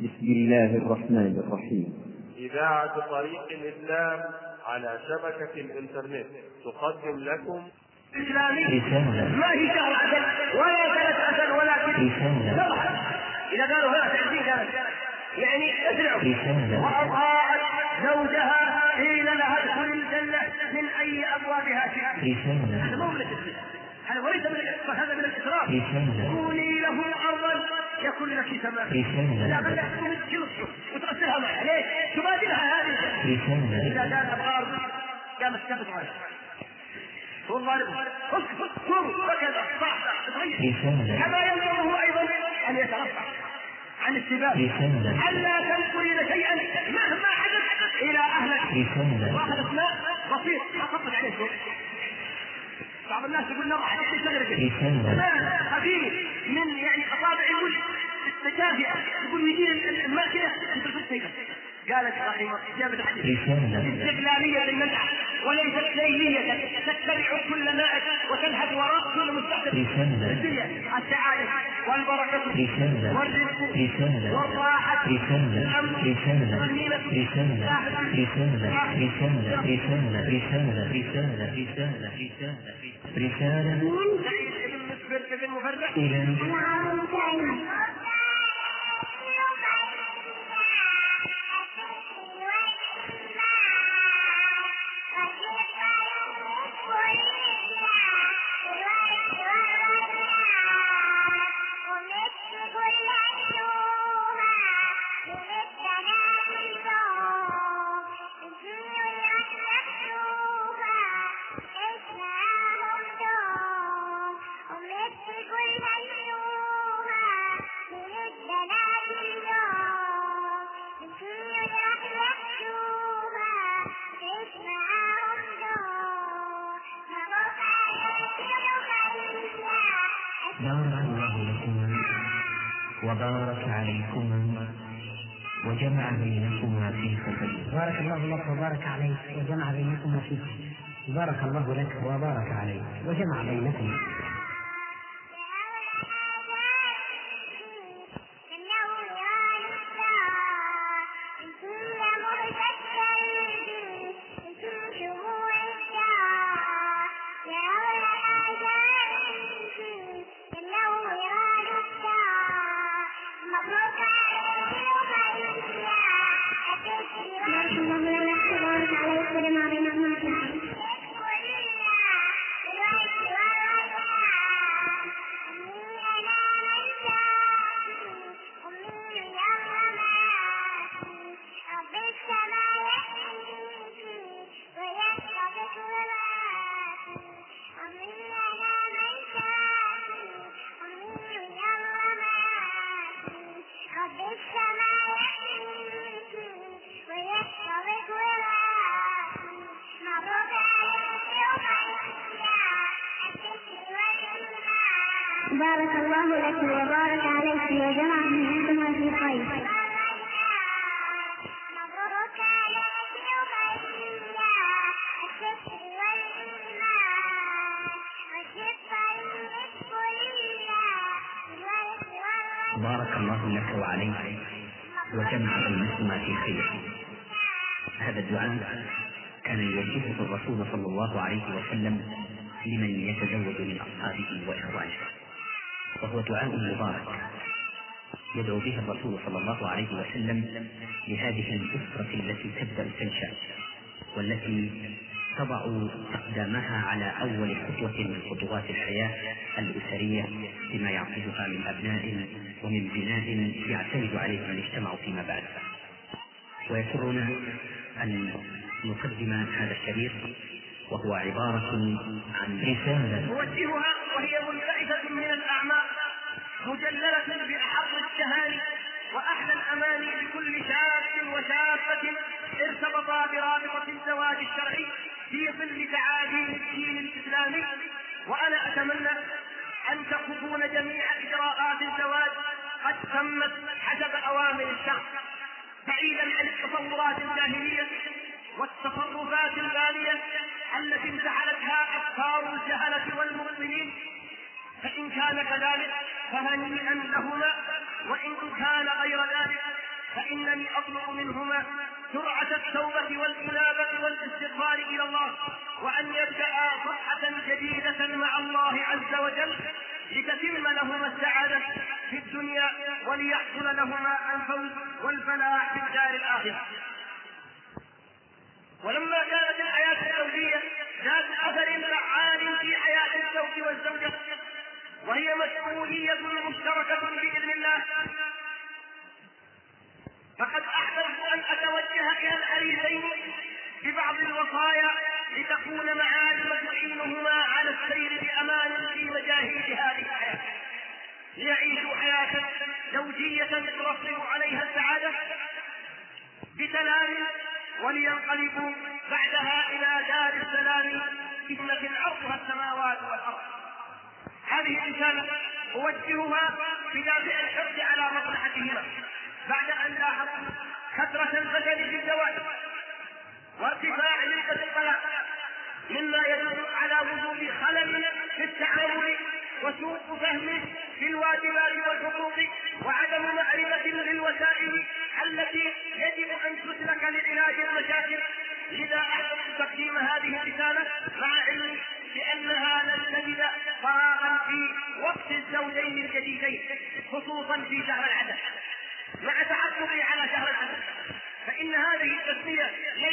بسم الله الرحمن الرحيم. إذاعة طريق الإسلام على شبكة الإنترنت تقدم لكم رسالة ما هي شهر عسل ولا ثلاث عسل ولا رسالة. إذا قالوا هنا 30 كانت يعني أسرعوا. رسالة. وأطاعت زوجها حين لها ادخل الجنة من أي أبوابها شئت. رسالة. هذا مو من التسليم، هذا وليس من الإسراف، هذا من الإسراف. رسالة. كوني له أرضا يكون لك سماء. رسالة. لا بل تحكم الجلس وتغسلها معها، ليش؟ تبادلها هذه. رسالة. إذا كان أبغار قامت تثبت عليها والله كما ينظره أيضا أن يترفع عن السباب. ألا تنقل شيئا مهما حدث إلى أهلك. واحد اسماء بسيط ما خطت عليه شيء. بعض الناس يقول له راح يحكي شغله خفيف من يعني أصابع يقول التجافئة، يقول يجي الماكينة يدرس السيدة. قالت رحمه إجابة الحديث استقلالية للمدعى وليست ليلية تتبع كل نائب وتنهب وراء كل مستحدث. الدنيا السعادة والبركة والرزق والراحة والأمن بارك الله لكما وبارك عليكما وجمع بينكما في خير. بارك الله لك وبارك عليك وجمع بينكما في خير. بارك الله لك وبارك عليك وجمع بينكما. بارك الله لك وبارك عليك وجمع بينكما في خير. مبروك عليك وبيننا الشكر والإيمان والشفاء للكل. بارك الله لك وعليك وجمع بينكما في خير. هذا الدعاء كان يوجهه الرسول صلى الله عليه وسلم لمن يتزوج من أصحابه وإخوانه، وهو دعاء مبارك يدعو به الرسول صلى الله عليه وسلم لهذه الأسرة التي تبدأ تنشأ والتي تضع أقدامها على أول خطوة من خطوات الحياة الأسرية بما يعقدها من أبناء ومن بناء يعتمد عليه المجتمع فيما بعد. ويسرنا أن نقدم هذا الشريط وهو عبارة عن رسالة نوجهها وهي منبعثة من الأعماق مجللة بأحر التهاني وأحلى الأماني لكل شاب وشابة ارتبطا برابطة الزواج الشرعي في ظل تعاليم الدين الإسلامي. وأنا أتمنى أن تكونون جميع إجراءات الزواج قد تمت حسب أوامر الشرع، بعيدا عن التصورات الجاهلية والتصرفات الغالية التي انتحلتها أفكار الجهلة والمؤمنين. فإن كان كذلك فهنيئا لهما، وإن كان غير ذلك فإنني أطلب منهما سرعة التوبة والإنابة والاستغفار إلى الله، وأن يبدأ صفحة جديدة مع الله عز وجل لتتم لهما السعادة في الدنيا وليحصل لهما الفوز والفلاح في الدار الآخرة. ولما كانت الحياة الزوجية ذات أثر فعال في حياة الزوج والزوجة، وهي مسؤولية مشتركة بإذن الله، فقد أحببت أن أتوجه إلى الحديثين ببعض الوصايا لتكون معالم تعينهما على السير بأمان في مجاهيل هذه الحياة، ليعيشوا حياة زوجية ترتب عليها السعادة بسلام، ولينقلبوا بعدها إلى دار السلام جنة عرضها السماوات والأرض. هذه الرسالة أوجهها بدافع الحرص على مصلحتهما، بعد أن لاحظوا كثرة الفشل في الزواج وارتفاع نسبة الطلاق، مما يدل على وجود خلل في التعامل وسوء فهم في الواجبات والحقوق وعدم معرفة للوسائل التي يجب أن تسلك لعلاج المشاكل. لذا أحب تقديم هذه الرسالة مع علمي بأنها لن تجد فراغا في وقت الزوجين الجديدين، خصوصا في شهر العسل، مع تعقبي على شهر العسل، فإن هذه التسمية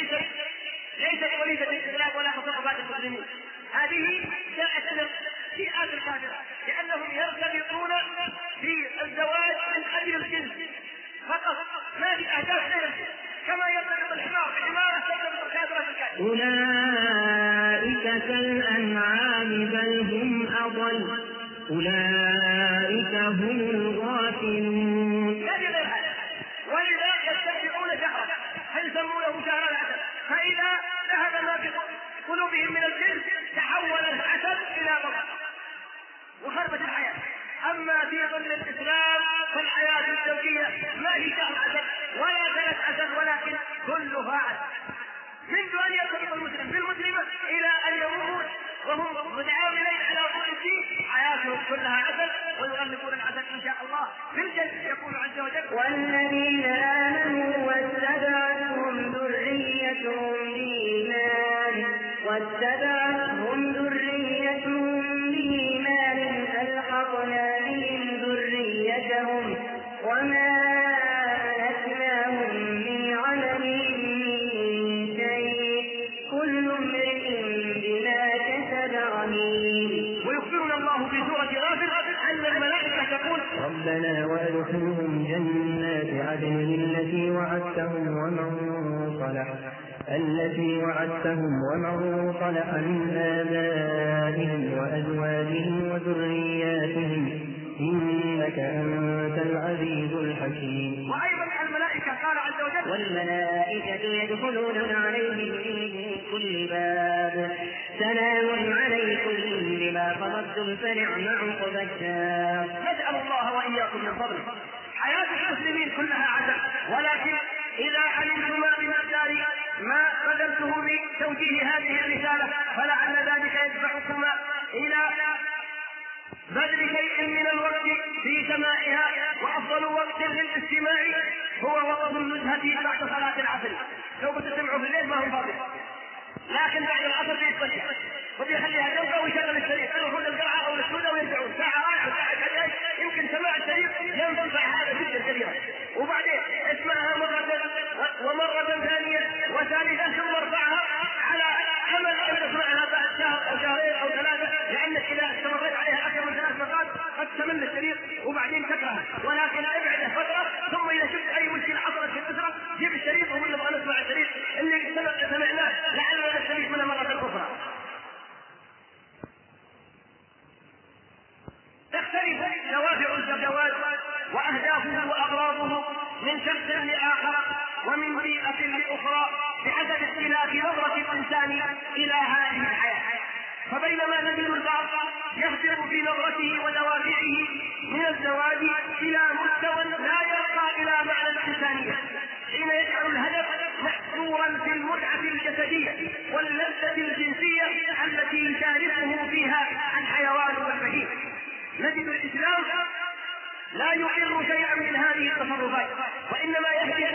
ليست وليدة الإسلام ولا تصرفات المسلمين، هذه جاءت من فئات الكافرة، لأنهم يرتبطون في الزواج من أجل الجنس فقط، ما في أهداف غير كما يرتبط الحمار بحمارة ترتبط الكافرة بالكافر. أولئك كالأنعام بل هم أضل أولئك هم الغافلون. ولذا يستمتعون شهرا فيسمونه شهر العسل، فإذا ذهب ما في قلوبهم من الجنس تحول العسل إلى ضرر وخربت الحياة. أما في ظل الإسلام فالحياة الزوجية ما هي شهر عسل ولا سنة عسل، ولكن كلها عسل، منذ أن يرتبط المسلم بالمسلمة إلى أن يموت وهم متعاونين على حقوق الدين، حياتهم كلها عسل، ويغلبون العسل إن شاء الله في الجنة. يقول عز وجل: والذين آمنوا واتبعتهم ذريتهم بإيمان ألحقنا بهم ذريتهم وما ألتناهم من عملهم من شيء كل امرئ بما كسب رهين. ويخبرنا الله في سورة غافر أن الملائكة تقول: ربنا وادخلهم جنات عدن التي وعدتهم ومن صلح من آبائهم وأزواجهم وذرياتهم إنك أنت العزيز الحكيم. وأيضا الملائكة قال عز وجل: والملائكة يدخلون عليهم من كل باب سلام عليكم بما صبرتم فنعم عقبى الدار. نسأل الله وإياكم من فضله. حياة المسلمين كلها عسل، ولكن إذا علمتما بمقدار ما بذلته لتوجيه هذه الرسالة فلعل ذلك يدفعكما إلى بذل شيء من الوقت في سماعها، وأفضل وقت للاستماع هو وقت النزهة بعد صلاة العصر. لو بتسمعوا في الليل ما هو فاضي، لكن بعد العصر بيتبني وبيخليها جنبه ويشغل الشريط، يروحون للقرعة أو للسودة ويرجعون ساعة رايحة ساعة جاية، يمكن سماع الشريط ينفع هذا جدا كثيرا، وبعدين اسمعها مرة ومرة ثانية وثالثة ثم ارفعها على أمل أن تسمعها بعد شهر أو شهرين أو ثلاثة، لأنك إذا استمريت عليها أكثر من 3 مرات قد تمل الشريط وبعدين تكرهها. ولكن ابعده فترة، ثم إذا شفت أي مشكلة حصلت في الأسرة جيب الشريط وقول نبغى نسمع الشريط اللي سمعناه لعلنا نستفيد منه مرة أخرى. تختلف دوافع الزواج وأهدافه وأغراضه من شخص لآخر ومن بيئة لأخرى بحسب اختلاف نظرة الإنسان إلى هذه الحياة. فبينما نجد البعض يختلف في نظرته ودوافعه من الزواج إلى مستوى لا يرقى إلى معنى الإنسانية، حين يجعل الهدف محصورا في المتعة الجسدية واللذة الجنسية التي يشاركه فيها الحيوان والبهيم. نجد الإسلام لا يقر شيئا من هذه التصرفات، وإنما يهدي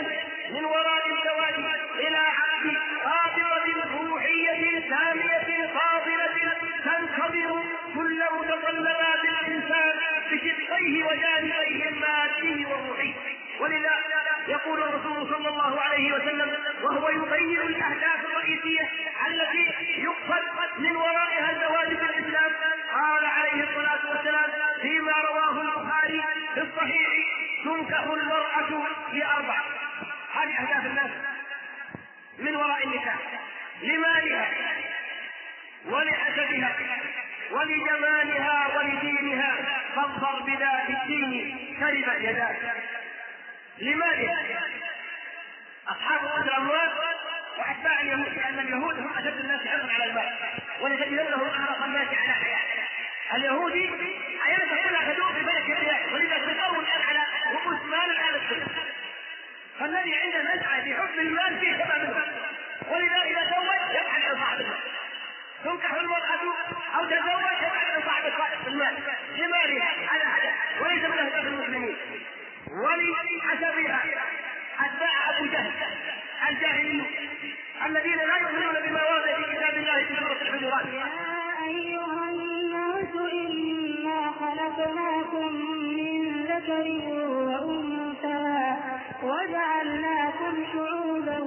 جانبه وجانبيه المادي والروحي. ولذا يقول الرسول صلى الله عليه وسلم وهو يبين الأهداف الرئيسية التي يقصد من ورائها الزواج في الإسلام، قال عليه الصلاة والسلام فيما رواه البخاري في الصحيح: تنكح المرأة لأربع. هذه أهداف الناس من وراء النكاح: لمالها ولحسبها ولجمالها ولدينها، فاظفر بذات الدين تربت يداك. لمالها، أصحاب الأموال وأتباع اليهود، لأن اليهود هم أشد الناس حرصا على المال، ولتجدنهم أحرص الناس على حياة. اليهودي حياته كلها تدور في فلك الرياء، ولذا تدور الآن على رؤوس مال على السلم. فالذي عنده نزعة في حب المال فيه سبب منه، ولذا إذا زوج يبحث عن صاحب المال. تنكح المرأة أو تزوج يبحث عن صاحب المال لمالها على حدث، وليس من أهداف المسلمين. ولحسبها أتباع أبو جهل الجاهلين الذين لا يؤمنون بما ورد في كتاب الله في سورة الحجرات: يا أيها الناس إنا خلقناكم من ذكر وأنثى وجعلناكم شعوبا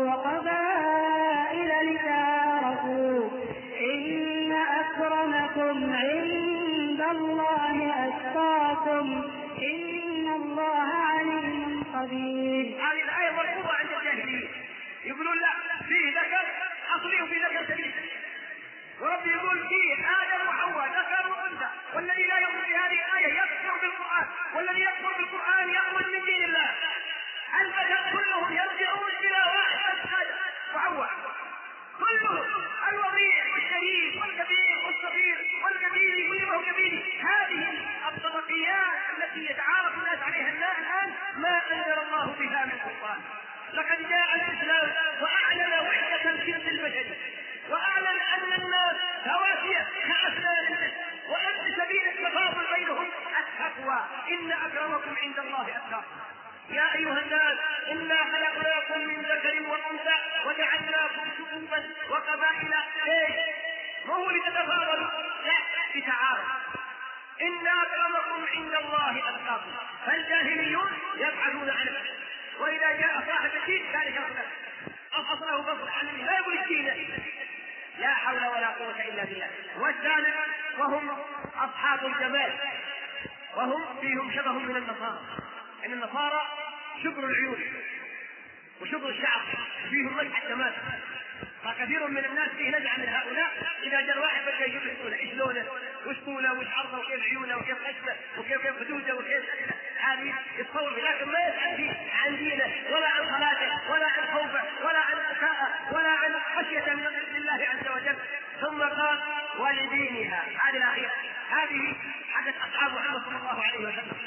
وقبائل لتعارفوا إن أكرمكم عند الله أتقاكم إن الله عليم خبير. هذه الآية مرفوضة عند الجاهليين، يقولون لا فيه ذكر أصلي وفيه ذكر تكليف، ورب يقول فيه آدم وحواء ذكر وأنثى. والذي لا يؤمن بهذه الآية يكفر بالقرآن، والذي يكفر بالقرآن يخرج من دين الله. البشر كلهم يرجعون إلى واحد آدم وحواء، كلهم، الوضيع والشريف والكبير والصغير والكبير كل ما هو كبير. هذه الطبقيات التي يتعارف الناس عليها الآن ما أنزل الله بها من سلطان. لقد جاء الإسلام وأعلن وحدة الجنس البشري، وأعلن أن الناس سواسية كأسنان، وأن سبيل التفاضل بينهم التقوى. إن أكرمكم عند الله أتقاكم. يا أيها الناس إنا خلقناكم من ذكر وأنثى وجعلناكم شعوبا وقبائل. ما هو لتتفاضلوا؟ لا، لتعارف. إن أكرمكم عند الله أتقاكم. فالجاهليون يبحثون عن العلم، وإذا جاء صاحب الدين ذلك أصله بصر عنه لا يقول الدين، لا حول ولا قوة إلا بالله. والثالث وهم أصحاب الجمال، وهم فيهم شبه من النصارى. إن النصارى شبر العيون وشبر الشعر، فيهم مسح الجمال. فكثير من الناس فيه نزعة من هؤلاء. إذا جاء واحد بدأ يجيب لونه، إيش لونه وإيش طوله وإيش عرضه وكيف عيونه وكيف خشمه وكيف خدوده وكيف هذه يتصور به، لكن ما يسأل فيه عن دينه ولا عن صلاته ولا عن خوفه ولا عن بكائه ولا عن خشية من الله عز وجل. ثم قال ولدينها، هذه الأخيرة، هذه حدث أصحاب محمد صلى الله عليه وسلم،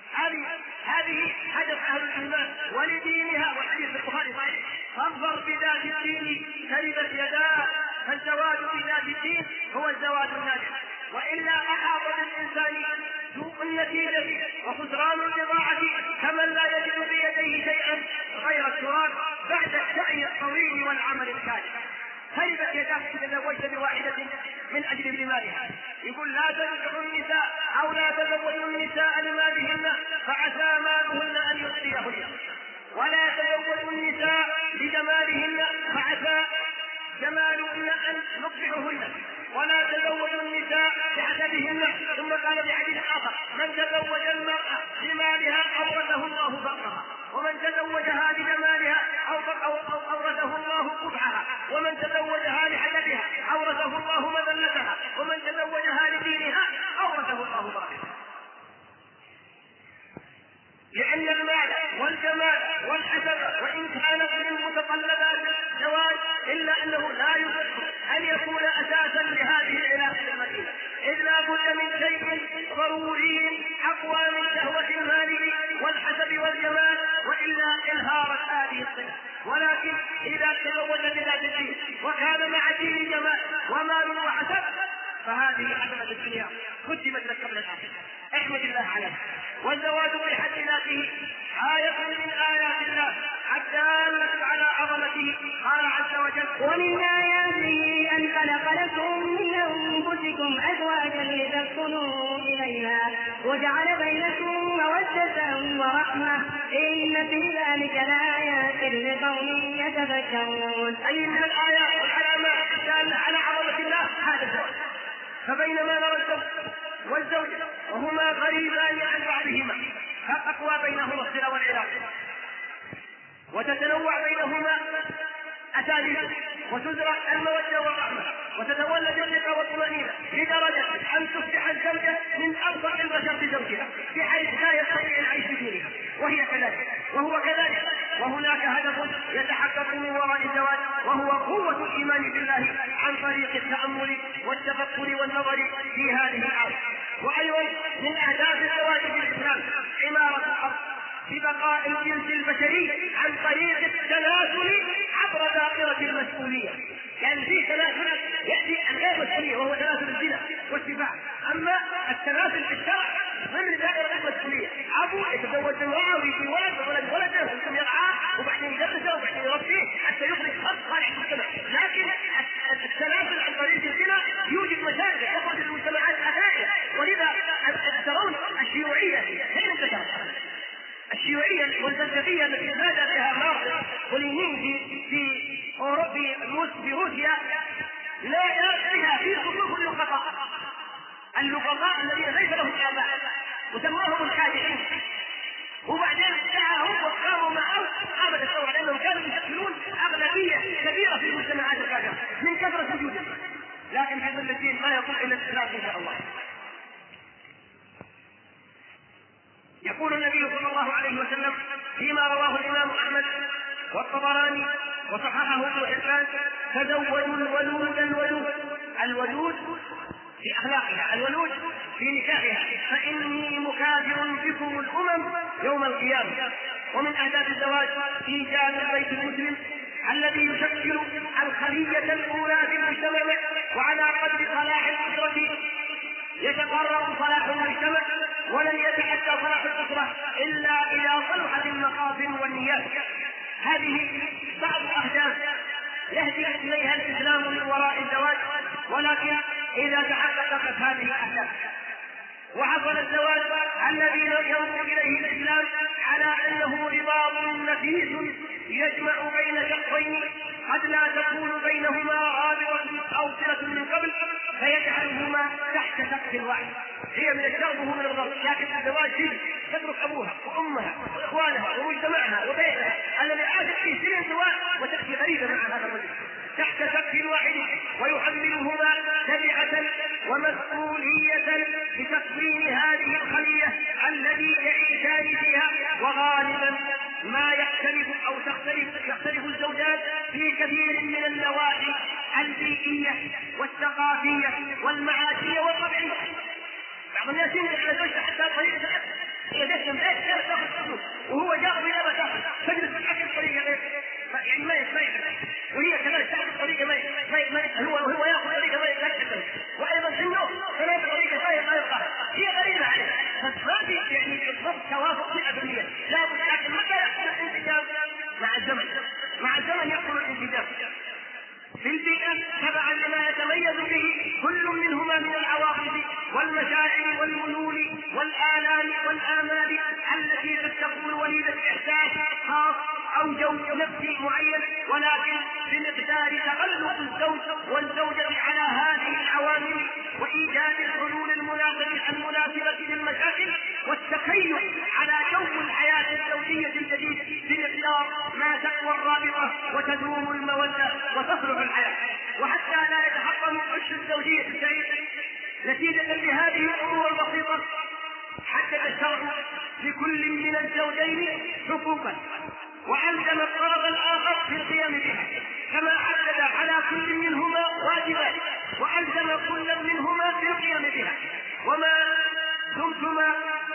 هذه حدث أهل الإيمان. ولدينها، والحديث في البخاري صحيح: فاظفر بذات الدين تربت يداه. فالزواج بذات الدين هو الزواج الناجح، وإلا أحاط بالإنسان سوء النتيجة وخسران البضاعة كمن لا يجد بيديه شيئا غير التراب بعد السعي الطويل والعمل الكاذب. تربت يداك إذا تزوجت بواحدة من أجل مالها. يقول لا تنكحوا النساء أو لا تزوجوا النساء لمالهن فعسى مالهن أن يغنيهن، ولا تزوجوا النساء لجمالهن فعسى جمالهن أن يصبحهن، ولا تزوجوا النساء لحسبهن. ثم قال بحديث آخر: من تزوج المرأة لمالها أورثه الله فقرها، ومن تزوجها لجمالها أورثه الله قبحها، ومن تزوجها لحسبها أورثه الله مذلتها، ومن تزوجها لدينها أورثه الله بركتها. لأن المال والجمال والحسب وإن كانت من متطلبات الزواج إلا أنه لا يصح أن يكون أساسا لهذه العلاقة المتينة، إذ لا بد من شيء ضروري أقوى من شهوة المال والحسب والجمال، وإلا انهارت هذه الصلة. ولكن إذا تزوج بذات الدين وكان مع دين جمال ومال وحسب فهذه حسنة الدنيا كتبت لك قبل الآخرة، احمد الله عليها. والزواج في حد ذاته آية من آيات الله الدالة على عظمته. قال عز وجل: ومن آياته أن خلق لكم من أنفسكم أزواجا لتسكنوا إليها وجعل بينكم مودة ورحمة إن في ذلك لآيات لقوم يتفكرون. أي من الآيات والعلامات الدالة على عظمة الله هذا الزواج. فبينما نرى الزوج والزوجة وهما غريبان عن بعضهما فتقوى بينهما الصلة والعلاقة وتتنوع بينهما أساليب وتزرع المودة والرحمة وتتولد الثقة والطمأنينة لدرجة أن تصبح الزوجة من أرفع البشر بزوجها بحيث لا يستطيع العيش بدونها وهي كذلك وهو كذلك. وهناك هدف يتحقق من وراء الزواج وهو قوة الإيمان بالله عن طريق التأمل والتفكر والنظر في هذه الآية. وأيضا من أهداف الزواج في الإسلام عمارة الأرض ببقاء الجنس البشري عن طريق التناسل عبر دائرة المسؤولية. يعني في تناسل يأتي عن غير مسؤولية وهو تناسل الزنا والسفاح، أما التناسل في الشرع ضمن دائرة المسؤولية. أبو يتزوج امرأة ويجي ولده ثم يرعاه وبعدين يدرسه وبعدين يربيه حتى يخرج خلق صالح المجتمع. لكن التناسل عن طريق الزنا يوجد مشاكل يخرج المجتمعات أخلاقها. ولذا ترون الشيوعية حين انتشرت الشيوعية والفلسفية التي نادى بها ماركس ولينين في روسيا لا يرى في صفوف اللقطاء الذين ليس لهم آباء وسماهم الخادعين. وبعدين دعاهم وقاموا معه قامت الثورة لأنهم كانوا يشكلون أغلبية كبيرة في المجتمعات الكافرة من كثرة وجودهم. لكن في ظل الدين ما يقول إلا الإسلام إن شاء الله. يقول النبي صلى الله عليه وسلم فيما رواه الإمام أحمد والطبراني وصححه ابن حبان: تزوجوا الولود الولود في أخلاقها، الولود في نكاحها، فإني مكافر بكم الأمم يوم القيامة. ومن أهداف الزواج إيجاد البيت المسلم الذي يشكل الخلية الأولى في المجتمع، وعلى قدر صلاح الأسرة يتقرر صلاح المجتمع، ولن يتحقق صلاح الأسرة إلا إذا صلحت المقاصد والنيات. هذه بعض أهداف يهدي إليها الإسلام من وراء الزواج، ولكن إذا تحققت هذه الأهداف وحصل الزواج الذي ينظر إليه الإسلام على أنه رباط نفيس يجمع بين شخصين قد لا تكون بينهما رابطة أو صلة من قبل، فيجعلهما تحت سقف واحد. هي من الشرب وهو من الرب، لكن الزواج فيه تترك أبوها وأمها وإخوانها ومجتمعها وبيتها الذي عاشت فيه سنين سواء وتأتي غريبة مع هذا الرجل تحت سقف واحد، ويحملهما تبعة ومسؤولية بتكوين هذه الخلية الذي يعيشان فيها. وغالبا ما يختلف الزوجات في كثير من النواحي البيئية والثقافية والمعاشية والطبيعية. بعض الناس ينزل على زوجته حتى طريقة الأكل، هي دشم بيت كانت تاخذ فلوس وهو جار بلا ما تاخذ، تجلس الأكل بطريقة غير يعني ما يحب، وهي كذلك تاخذ طريقة ما هو ياخذ طريقة ما يحب، وأيضا حنه ثلاث طريقة ما يبقى، هي غريبة عليه. فما في يعني بالضبط توافق 100%. لا بد، لكن متى يحصل الانسجام؟ مع الزمن يحصل الانسجام في البيئة تبعا لما يتميز به كل منهما من العواطف والمشاعر والميول والآلام والآمال التي قد تكون وليدة إحساس خاص أو جو نفسي معين، ولكن بمقدار تغلق الزوج والزوجة على هذه العوامل وإيجاد الحلول المناسبة للمشاكل والتخيل على جو الحياة الزوجية الجديد بمقدار ما تقوى الرابطة وتدوم المودة وتصلح الحياة. وحتى لا يتحطم عش الزوجية السعيد نتيجة لهذه الأمور البسيطة، حدد الشرع لكل من الزوجين حقوقا وألزم الطرف الآخر في القيام بها، كما حدد على كل منهما واجبات وألزم كل منهما في القيام بها. وما دمتما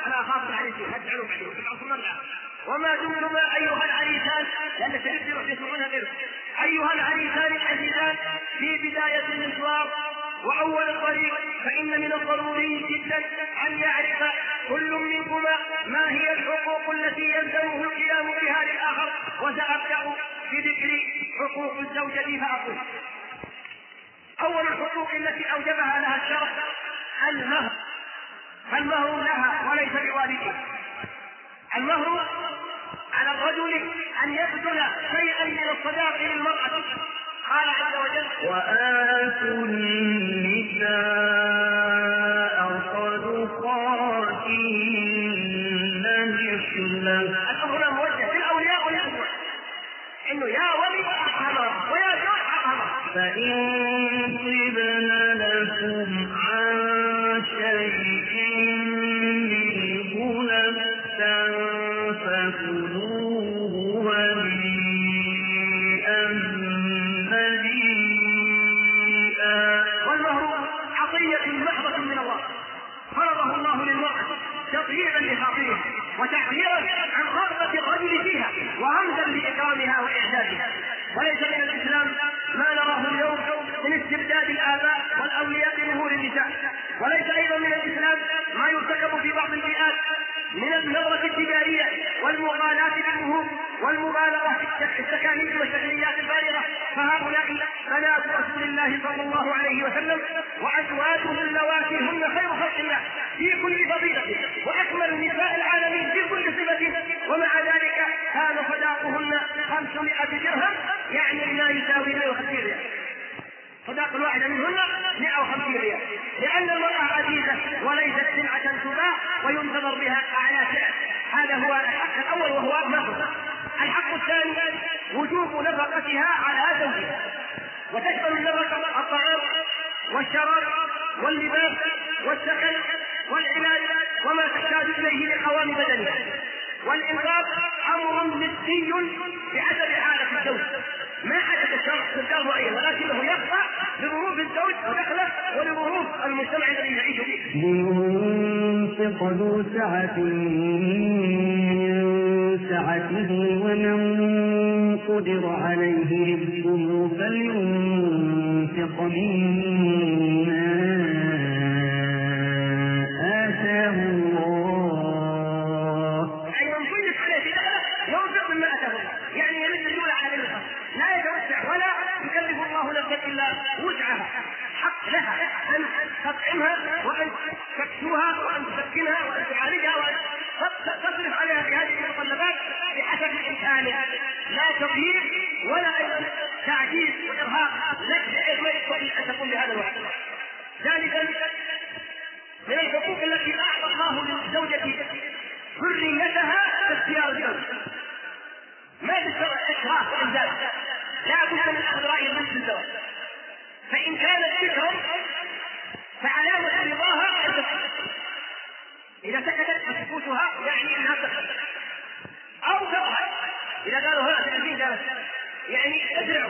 أيها العريسان، لأن سيدنا يسمعونها غيره، أيها العريسان العزيزان في بداية المشوار وأول الطريق، فإن من الضروري جدا أن يعرف كل منكما ما هي الحقوق التي يلزمه القيام بها للآخر. وسأبدأ بذكر حقوق الزوجة فأقول: أول الحقوق التي أوجبها لها الشرع المهر. فالمهر لها وليس لوالده. المهر على الرجل أن يبذل شيئا من الصداق للمرأة. قال عز وجل: وآتوا النساء صدقاتهن نحلة. الأمر موجه للأولياء والإخوة إنه يا ولي حقها ويا زوج حقها. فإن طبن لكم عن شيء منه نفسا فكلوه هنيئا مريئا. والمهر عطية محضة من الله فرضه الله للمرأة تطهيرا لخاطرها وتعبيرا عن رغبة الرجل فيها ورمزا لإكرامها وإعزازها. وليس من الإسلام ما نراه اليوم من استبداد الآباء والأولياء بمهور النساء. وليس أيضا من الإسلام ما يرتكب في بعض البيئات من النظرة التجارية والمغالاة بالمهور والمبالغة في التكاليف والتقنيات البالغة. فهؤلاء بنات رسول الله صلى الله عليه وسلم وأزواجه اللواتي هن خير خلق الله في كل فضيلة وأكمل نساء العالمين في كل صفة، ومع ذلك كان صداقهن 500 درهم، يعني ما يساوي 150 ريال. صداق الواحدة منهن 150 ريال، لأن المرأة عزيزة وليست سلعة تباع وينتظر بها أعلى سعر. هذا هو الحق الأول وهو مهر. الحق الثاني وجوب نفقتها على زوجها، وتشمل النفقة الطعام والشراب واللباس والسكن والعلاج وما تحتاج إليه لقوام بدنها. والإنفاق أمر نسبي بحسب حالة الزوج، ما حدث الشرع في الدار معين، ولكنه يخضع لظروف الزوج ودخله ولظروف المجتمع الذي يعيش فيه. لينفق ذو سعة من سعته ومن قدر عليه رزقه فلينفق مما آتاه الله. أي من كل عليه ينفق مما آتاه الله، يعني يمد الجول على الرزق، لا يتوسع ولا يكلف الله نفسا إلا وسعها. حق لها أن تطعمها وأن تكسوها وأن تسكنها وأن تعالجها وأن تصرف عليها بهذه المتطلبات بحسب إمكانها، لا تضييع ولا أيضا تعجيز وإرهاق لك بحيث ما يستطيع أن تقوم بهذا الوعد. ذلك من الحقوق التي أعطى الله للزوجة حريتها في اختيار الزوج، ما بالشرع إكراه وإنزال، لا بد من أخذ رأي النفس في الزواج. فإن كانت ذكرا فعلامة رضاها أن تسكت، إذا سكتت فسكوتها يعني أنها تسكت، أو تضحك إذا قالوا هذا تأذين قالت يعني أدرعوا،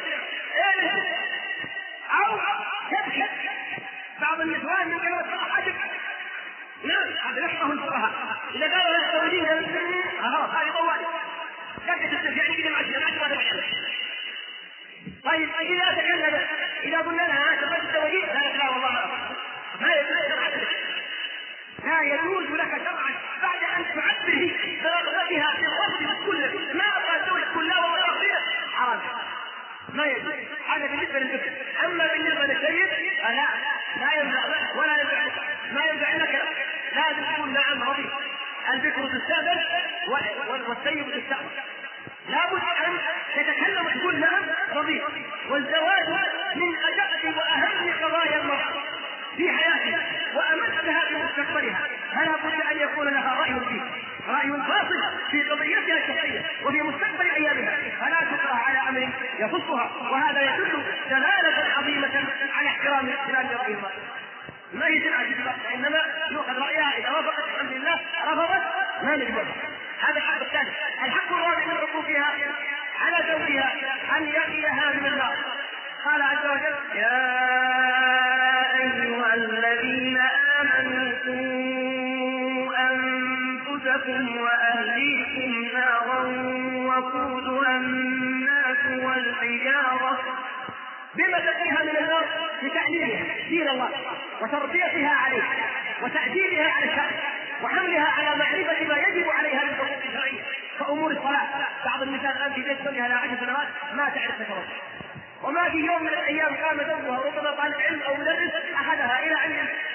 أو تبكي. بعض النسوان من كلمة صراحة تبكي، نعم هذا يحفظه الفقهاء، إذا قالوا لا تأذين قالت هذه طوالي سكتت يعني كذا معجزة هذا معجزة. طيب إذا تكلمت إذا قلنا لها أنت بس التوجيه قالت لا والله ما يجوز شرعا، لا يجوز لك شرعا بعد أن تعبره برغبتها في الرفض كله، ما أبغى زوجك كلها ومراقبها حرام، ما يجوز. هذا بالنسبة للذكر. أما بالنسبة للسيد لا ينفع ولا ينفع، ما ينفع لك، لازم تقول نعم رضي. الذكر تستقبل والسيد تستقبل، لابد أن تتكلم وتقول نعم رضيت. والزواج من أدق وأهم قضايا المرأة في حياتها وأمسها في مستقبلها، فلا بد أن يكون لها رأي فيه، رأي فاصل في قضيتها الشخصية وفي مستقبل أيامها، فلا تكره على أمر يخصها. وهذا يدل دلالة عظيمة على احترام رأي المرأة. ما هي سمعة الشباب، إنما يؤخذ رأيها، إذا وافقت الحمد لله، رفضت ما نجبرها. هذا الحق الثاني. الحق الرابع من حقوقها على زوجها أن يقيها من النار. قال عز وجل: يا أيها الذين آمنوا قوا أنفسكم وأهليكم نارا وقودها الناس والحجارة. بما تقيها من النار؟ بتعليمها دين الله وتربيتها عليه وتأديبها على الشرع وحملها على معرفة ما يجب عليها من حقوق الشرعية كأمور الصلاة. بعض النساء الآن في بيت زوجها لها 10 سنوات ما تعرف تتوضأ، وما في يوم من الأيام قام زوجها ربما طالب علم أو مدرس أخذها إلى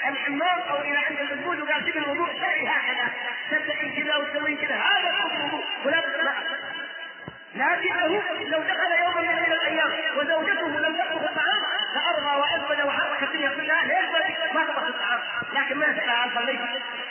الحمام او الى عند الوضوء وقال تبي الوضوء شرعي هكذا تبدا كذا وتسوي كذا، هذا الوضوء ولا لكنه لو دخل يوما من الايام وزوجته لم تطبخ الطعام فارغى واجبد وحرك الدنيا كلها ليش ما طبخ الطعام، لكن ما سالها ليش؟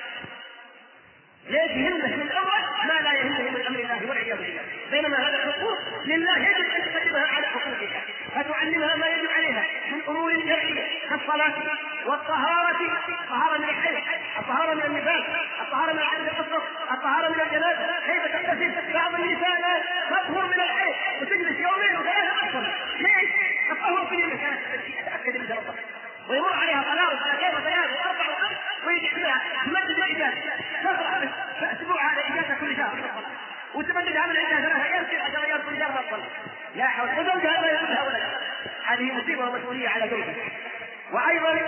ليش يهمه من الامر ما لا يهمه من امر الله والعياذ بالله، بينما هذا الحقوق لله يجب ان تقدمها على حقوقها، فتعلمها ما يجب عليها من امور شرعيه كالصلاه والطهاره، الطهاره من الحيض، الطهاره من النفاس، الطهاره من عدم القصر، الطهاره من الجنازه، كيف تغتسل. بعض النساء تطهر من الحيض وتجلس يومين وثلاثه اشهر، ليش؟ الطهور في اليوم كانت تتاكد من ذلك ويمر عليها طلاق سنتين وثلاث واربع وخمس ويجي لها تمدد الاجازه تفرح اسبوع هذا اجازه كل شهر وتمدد هذا الاجازه لها يمكن 10 ايام كل شهر افضل لا حول وزوجها لا يمسها ولا لا. هذه مصيبه ومسؤوليه على زوجها. وايضا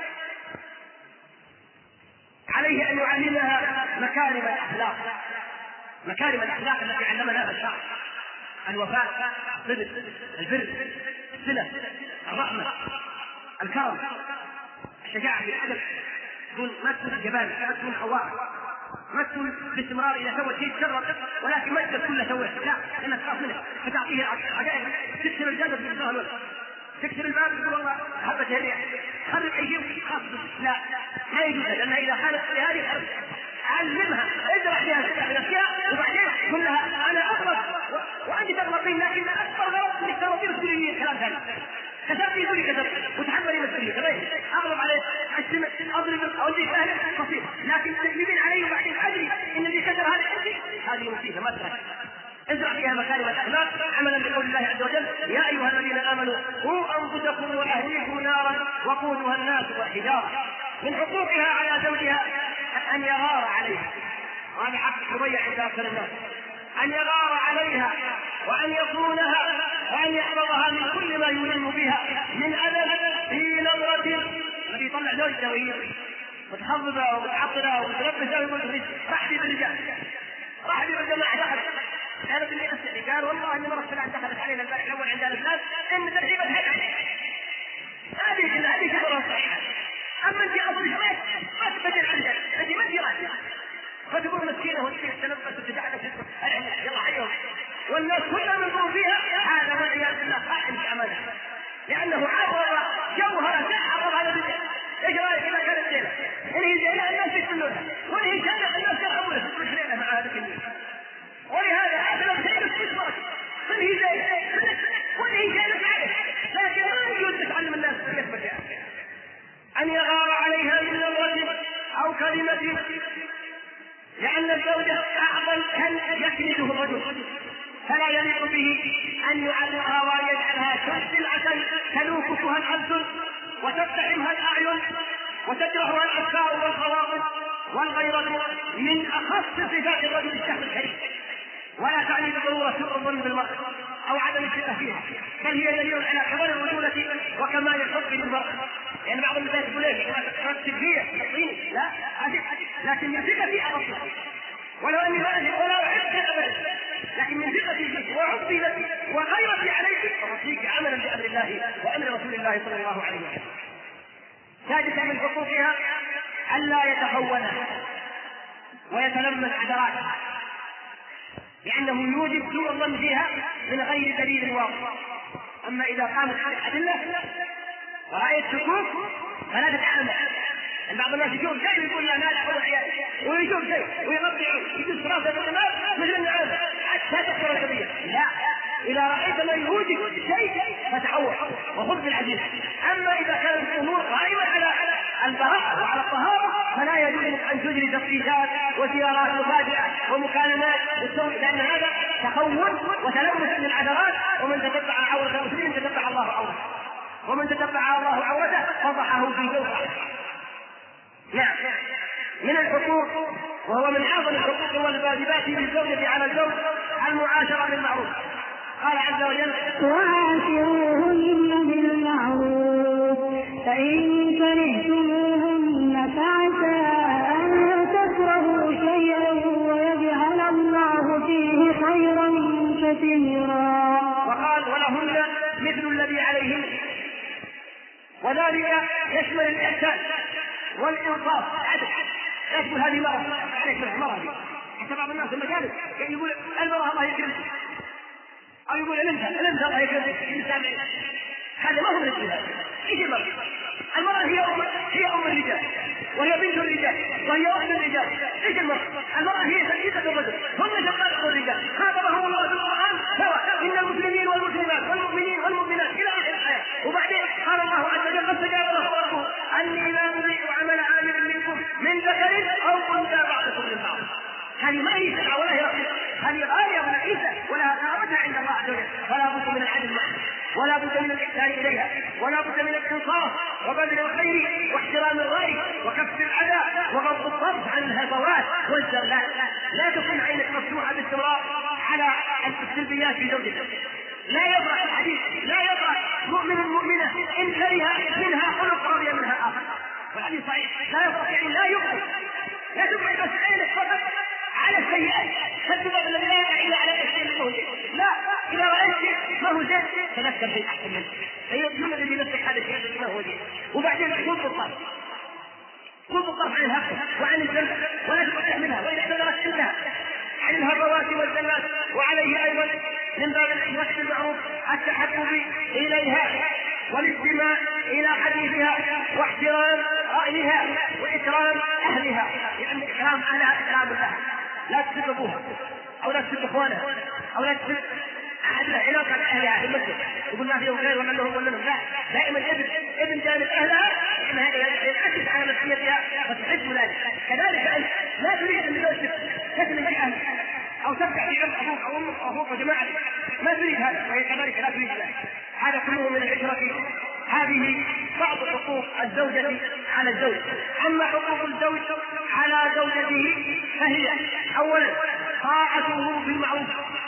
عليه ان يعلمها مكارم الاخلاق، مكارم الاخلاق التي علمنا الشرع: الوفاء، الصدق، البر، الصله، الرحمه، الكرم، الشجاعة في الأدب، ما تكون جبان، ما تكون حواء، ما تكون باستمرار إذا سوت شيء تشرب ولكن ما تقدر كله سويت، لا لأنك تخاف منه فتعطيه عجائب، تكسر الجادة في الظهر الوقت، تكسر الباب تقول والله حبة هريع، خرب أي شيء خاف، لا ما يجوز، لأنها إذا خالت بهذه خرب. علمها ازرع فيها الاشياء وبعدين قل لها انا اغلط وانت تغلطين، لكن اكبر غلط انك تغلطين وتقولي لي كلام ثاني، كسبت يقولي كسبت وتحملي مسؤوليه كمان اغلب عليك اضرب او اديك اهلك قصير، لكن تكذبين علي وبعدين ادري ان اللي كسر هذه مصيبه ما ترك. ازرع فيها مكارم الاخلاق عملا بقول الله عز وجل: يا ايها الذين امنوا قوا انفسكم واهليكم نارا وقودها الناس والحجاره. من حقوقها على زوجها ان يغار عليها، وهذا حق يضيع عند اكثر الناس، ان يغار عليها وان يصونها وان يحفظها من كل ما يلم بها من اذى في نظره. الذي يطلع زوجته وهي متحضره ومتعطله ومتلبسه ويقول رحبي بالرجال، رحبي بالجماعه دخلت، كانت اللي اسالي قال والله اني مرت فلان دخلت علينا البارح الاول عند الاسلام ان ترحيبها هذه شغله صحيحه. اما انت اصلك ما تبدل عنها، انت ما انت راجل فتقول مسكينه وانت تتنفس وتجعل يلا حيهم والناس كلها منظور فيها، هذا والعياذ بالله خائن في امانه، لانه عرض جوهره تعرض على الرجال. ايش رايك اذا كانت ليله ان هي زينه الناس يستنونها وان هي جنه الناس يرحمونها تقول ليله مع هذا الكلمه، ولهذا اغلب شيء تسمعك ان هي زينه وان هي جنه عليه، لكن ما يجوز تعلم الناس يثبت يعني. ان يغار عليها من نظره او كلمه، لأن الزوجة أعظم كن يكنده الرجل، فلا يليق به أن يعلقها ويجعلها سلعة تلوكها الألسن وتفتحمها الأعين وتجرحها الأفكار والخواطر والغيرة، من أخص صفات الرجل الشهر الكريم، ولا تعني بالضرورة سوء الظن بالمرأة أو عدم الثقة فيها، بل هي دليل على كمال الرجولة وكمال الحب للمرأة. يعني بعض الناس يقول لك ما تكفيه تصيني، لا لكن من ثقتي أرسل، ولو أني ما أجب ولا أحبك أبدا، لكن من ثقتي فيك وحبي لك وغيرتي عليك أرسيك عملا بأمر الله وأمر رسول الله صلى الله عليه وسلم. سادسا من حقوقها ألا يتخونها ويتلمس عذراتها، لأنه يوجب سوء الظن فيها من غير دليل واضح. أما إذا قامت أدلة ورأيت شكوك فلا تتعامل. بعض الناس يشوف شيء ويقول لا هو عيال، ويشوف شيء ويغطي يجوز راسه بالناس مثل النعام حتى تكبر الكبير. لا، إذا رأيت ما يوجد شيء فتعوض وخذ بالعزيز. أما إذا كانت الأمور قائمة على البراءة وعلى الطهارة فلا يجوز أن تجري تفتيشات وزيارات مفاجئة ومكالمات والسوء، لأن هذا تخون وتلمس للعذرات، ومن تتبع عورة مسلم تتبع الله عورته، ومن تتبع الله عورته فضحه في جوفه. نعم، من الحقوق وهو من اعظم الحقوق والواجبات للزوجة على الزوج المعاشرة بالمعروف. قال عز وجل: وعاشروهن بالمعروف فإن كرهتموهن فعسى أن تكرهوا شيئا ويجعل الله فيه خيرا كثيرا. وقال: ولهن مثل الذي عليهن، وذلك يشمل الإحسان والإنصاف عدل. لا تقول هذه مرة عليك مرة. حتى بعض الناس المجالس يقول المرأة الله يكرمك، أو يقول الأنثى الله يكرمك. هذا ما هو من الجهاد. إيش المرأة؟ المرأة هي أم الرجال، وهي بنت الرجال، وهي أخت الرجال. إيش المرأة؟ المرأة هي سيدة الرجل، هم شقائق الرجال. خاطبهم الله في القرآن سواء إن المسلمين والمسلمات والمؤمنين والمؤمنات إلى آخر الآية. وبعدين قال الله عز وجل فاستجاب له ربه أني لا أضيع عمل عامل منكم من ذكر أو أنثى بعضكم من بعض. هذه ما هي سبعة ولا هي رقيقة، هذه غاية من عيسى ولها قامتها عند الله عز وجل. فلا بد من العدل معها، ولا بد من الإحسان إليها، ولا بد من الإنصاف وبذل الخير واحترام الرأي وكف الأذى وغض الطرف عن الهفوات والزلات. لا تكون عينك مفتوحة باستمرار على السلبيات في زوجك. لا يفرح الحديث، لا يفرح مؤمن مؤمنة إن كره منها خلق رضي منها آخر. والحديث صحيح. لا يفرح يعني لا يبعد، لا تبعد بس عينك فقط على السيئات. فالسبب الذي لا يقع إلا على الشيء ما هو زين. لا، إذا رأيت شيء ما هو زين تذكر شيء أحسن منه. فيجب الذي نفسك هذا الشيء ما هو زين. وبعدين خذ بالطرف عن الهفة وعن الذنب، ولا تفتح منها، وإذا اعتذرت منها عن الهفوات والذنات. وعليه أيضا من باب العشرة بالمعروف التحبب إليها والاستماع إلى حديثها واحترام رأيها وإكرام أهلها، يعني إكرام على إكرام الله. لا تسب أبوها أو لا تسب إخوانها أو لا تسب أحد له علاقة بأهلها في المسجد يقول ما فيهم خير ولا لهم. لا، دائما ابن جانب أهلها لأن هذا ينعكس على نفسيتها فتحب ذلك. كذلك أنت لا تريد أن تزوجك تسلم في أهلك أو تبدأ في عرض أبوك أو أمك أو أخوك وجماعتك، ما تريد هذا، وهي كذلك لا تريد ذلك. هذا كله من العشرة. هذه بعض حقوق الزوجة على الزوج. أما حقوق الزوج على زوجته فهي أولا طاعته بالمعروف،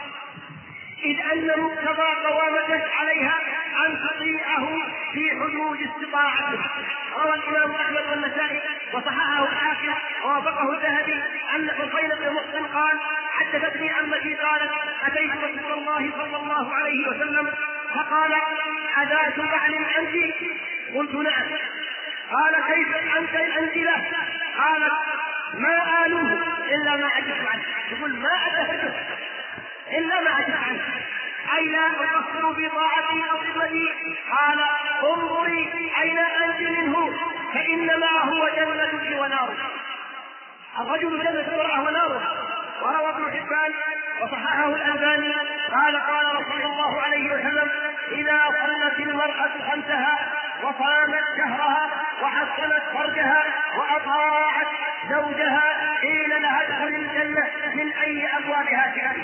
إذ أن مقتضى قوامته عليها أن تطيعه في حدود استطاعته. روى الإمام أحمد والنسائي وصححه الحاكم ووافقه الذهبي أن حسين بن محسن قال حدثتني عمتي قالت أتيت رسول الله صلى الله عليه وسلم فقال أذات بعل أنت؟ قلت نعم. قال كيف أنت له؟ قالت ما آلوه إلا ما عجبت عنه. يقول ما أتفكر إلا ما عجبت عنه، أي لا أقصر بطاعتي أو خدمتي. قال انظري أين أنت منه فإنما هو جنتك ونار. الرجل جنة المرأة وناره. وروى ابن حبان وصححه الألباني قال رسول الله عليه وسلم إذا صلت المرأة خمسها وصامت شهرها وحصنت فرجها وأطاعت زوجها قيل لها ادخل الجنة من أي أبوابها شئت.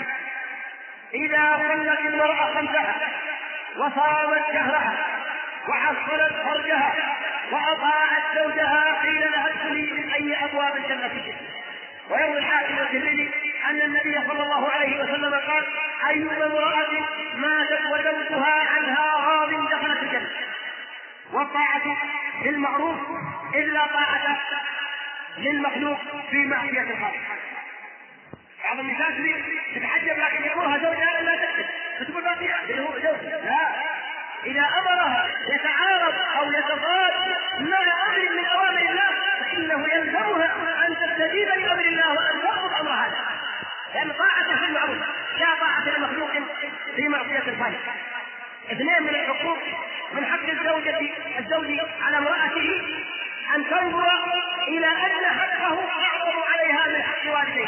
إذا صلت المرأة خمسها وصامت شهرها وحصنت فرجها وأطاعت زوجها قيل لها ادخلي من أي أبواب الجنة شئت. ويروي الحاكم والترمذي أن النبي صلى الله عليه وسلم قال أيما امرأة ماتت وزوجها عنها راض دخلت الجنة. والطاعة بالمعروف إلا طاعة للمخلوق في معصية الخالق. بعض النساء تتحجب لكن يأمرها زوجها لا تكتب فتقول باقيها اللي هو زوجها. لا، إذا أمرها يتعارض أو يتضاد مع أمر من أوامر الله فإنه يلزمها أن تستجيب لأمر الله وأن ترفض أمر هذا، لأن طاعة في المعروف لا طاعة لمخلوق في معصية الخالق. اثنين من الحقوق من حق الزوج على امرأته أن تنظر إلى أن حقه أعظم عليها من حق والديه.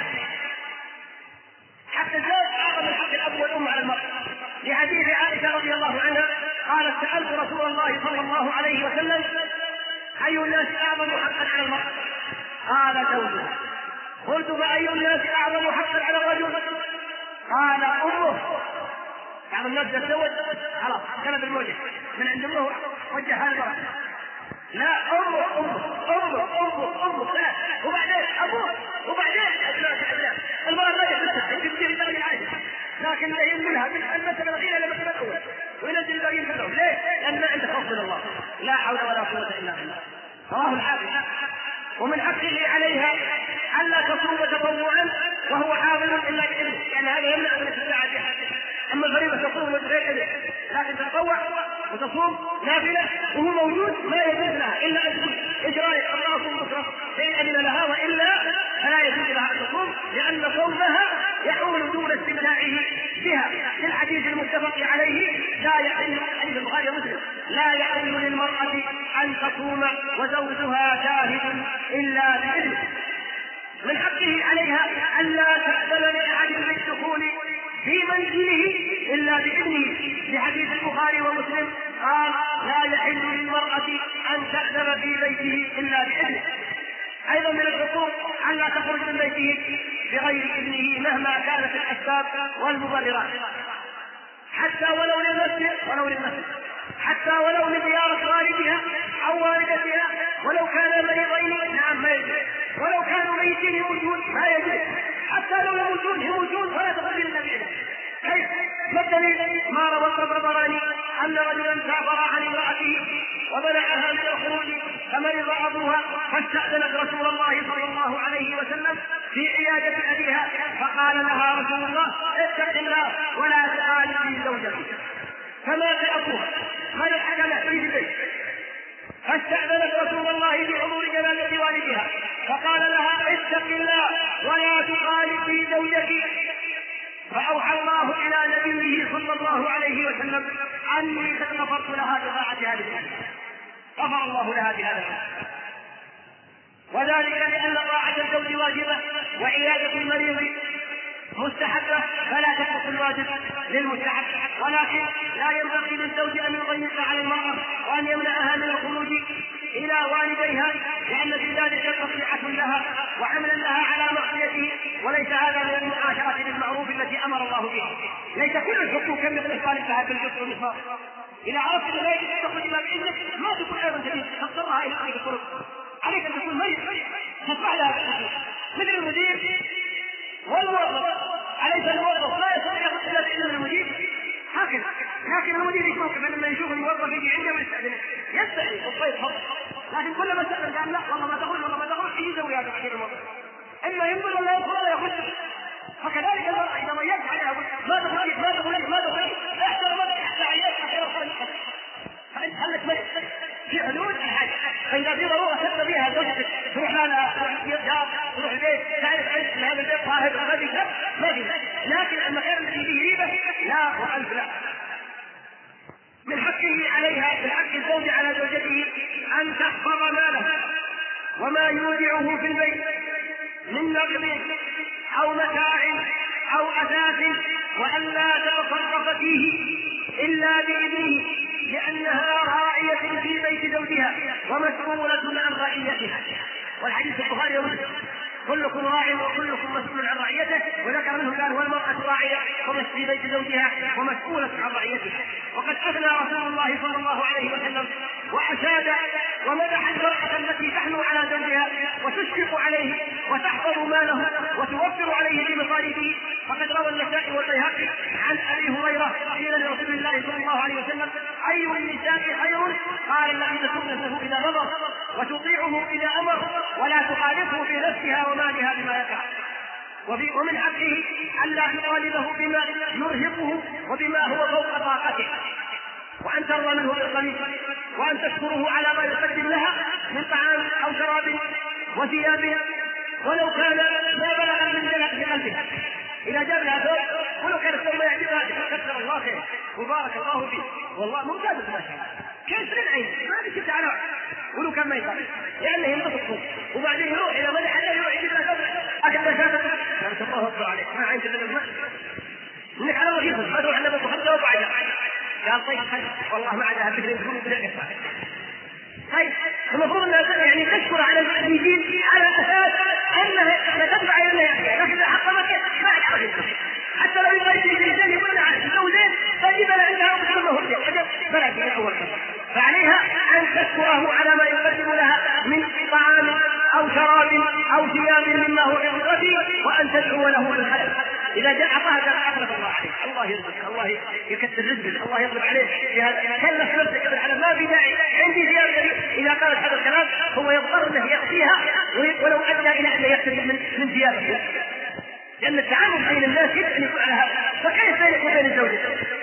حق الزوج أعظم من حق الأب والأم على المرأة، لحديث عائشة رضي الله عنها قالت سألت رسول الله صلى الله عليه وسلم أي الناس أعظم حقا على المرأة؟ قال زوجها. قلت فأي الناس أعظم حقا على الرجل؟ قال أمه. بعض الناس يتزوج خلاص كلب الموجه من عند امه وجه هذا المرأة. لا، أمه لا، وبعدين أبوه وبعدين أبناء. المرأة لا يحسها يجب الدرجة العالية، لكن لا ينزلها من المثل الأخير إلى المثل الأول وينزل الباقيين في الأول. ليه؟ لأن ما عنده خوف من الله. لا حول ولا قوة إلا بالله. رواه الحاكم. ومن حقه عليها ألا تصوم تطوعا وهو حاضر إلا بإذنه، يعني هذا يمنع من الساعة. أما الفريضة تصوم يصوم غير إذن، لكن تتطوع وتصوم نافلة وهو موجود ما يجوز لها إلا أن تكون إجراء الله صوم بكرة فإن أذن لها، وإلا فلا يجوز لها أن تصوم، لأن صومها يحول دون استمتاعه بها. في الحديث المتفق عليه لا يحل، حديث البخاري ومسلم، لا يحل للمرأة أن تصوم وزوجها شاهد إلا بإذنه. من حقه عليها ألا تأذن لأحد بالدخول في منزله إلا بإذنه. في حديث البخاري ومسلم قال لا يحل للمرأة أن تأذن في بيته إلا بإذنه. أيضا من الحقوق أن لا تخرج من بيته بغير إذنه مهما كانت الأسباب والمبررات، حتى ولو للمسجد، حتى ولو لزيارة والدها أو والدتها، ولو كانا مريضين نعم ما يجوز، ولو كانوا ميتين يموتون ما يجوز، حتى لو يموتون ولا تخرج من بيته. كيف؟ مثل ما روى الطبراني أن رجلا سافر عن امرأته ومنعها من الخروج فمرض أبوها فاستأذنت رسول الله صلى الله عليه وسلم في عيادة أبيها، فقال لها رسول الله اتق الله ولا تخالفي زوجك، فمات أبوها مرض كما في البيت، فاستأذنت رسول الله بحضور جنازة والدها فقال لها اتق الله ولا تخالفي زوجك، فأوحى الله إلى نبيه صلى الله عليه وسلم أني قد غفرت لها بطاعة هذه، غفر الله لها بهذا، وذلك لأن طاعة الزوج واجبة وعيادة المريض مستحبة، فلا تترك الواجب للمستحب، ولكن لا ينبغي للزوج أن يضيق على المرأة وأن يمنعها من الخروج إلى والديها، لأن في ذلك تصليحة لها وحملا لها على معصيته، وليس هذا من المعاشرة بالمعروف التي أمر الله بها. ليس كل الحقوق كم يخالفها بالجسر والإصرار. إذا عرفت أن لا يجب أن تخرج إلا بإذنك ما تكون أيضا جديد تضطرها إلى طريق الطرق، عليك أن تكون مريض تدفع لها مثل المدير والموظف، أليس الموظف لا يستطيع يخرج إلا بإذن المدير؟ هكذا، لكن المدير ايش موقف لما يشوف الموظف يجي عنده ويستأذنه؟ يستحي والطيب حر، لكن كل ما استأذن قال لا والله ما تخرج والله ما تخرج يجي يسوي هذا كثير الموظف، إما ينبغي ولا يدخل ولا يخرج. فكذلك المرأة إذا ضيقت عليها ما تخرج احترمت احتياجاتها خير الخلق، فأنت خلت ملك في حدود الحاجة، فإذا في ضرورة تبدأ بها زوجتك تروح لها تروح البيت تعرف أنت من هذا البيت طاهر غادي ما في، لكن المكان الذي فيه ريبة لا وألف لا. من حقه عليها من حق الزوج على زوجته أن تحفظ ماله وما يودعه في البيت من نقد أو متاع أو أثاث، وأن لا تتصرف فيه إلا بإذنه، لأنها راعية في بيت زوجها ومسؤولة عن رعيتها. والحديث البخاري ومسلم كلكم راع وكلكم مسؤول عن رعيته، وذكر منه قال والمرأة راعية في بيت زوجها ومسؤولة عن رعيتها. وقد أثنى رسول الله صلى الله عليه وسلم وأشاد ومدح المرأة التي تحنو على زوجها وتشفق عليه وتحفظ ماله وتوفر عليه في مصاريفه. فقد روى النسائي والبيهقي عن أبي هريرة قيل لرسول الله صلى الله عليه وسلم أي النساء خير؟ قال التي تسنه إذا نظر وتطيعه إذا أمر ولا تخالفه في نفسها ومالها بما يفعل. ومن حقه ألا تطالبه بما يرهقه وبما هو فوق طاقته، وأن ترضى منه بالقليل، وأن تشكره على ما يقدم لها من طعام أو شراب وثياب ولو كان ما بلغ من جنة قلبه. إذا جاب لها ثوب ولو كان الثوب ما يعجبها كثر الله خير وبارك الله فيه والله ممتاز ما شاء الله كيف للعين ما بيشفت على واحد ولو كان ما يقال لأنه ينبسط، وبعدين يروح إذا مدح حتى يروح يجيب لها ثوب أكثر شافت ما الله أكبر عليك ما عندك من الماء إنك على وجهك ما تروح على بطل حتى وبعدها قال طيب والله ما عندها فكرة يكون بلعب. طيب المفروض أن يعني تشكر على المسلمين على أساس أنها تدفع إلى النهاية، لكن إذا حطمت ما عاد حتى لو يبغى يجي الإنسان يقول لنا عن زوجين فجب عندها وتسمه الجنة بلع من أول كذا، فعليها أن تشكره على ما يقدم لها من طعام أو شراب أو ثياب مما هو عرضته، وأن تدعو له بالخير. إذا جاء أعطاها قال أحمد الله عليك الله يرزقك الله يكثر رزقك الله يغضب عليك كلف نفسك بالعلم ما في داعي عندي ثياب. إذا قالت هذا الكلام هو يضطر أنه يأتيها ولو أدنى إلى أن يقترب من ثيابه، لأن التعامل بين الناس يجب أن يكون على هذا. فكيف بينك وبين الزوجة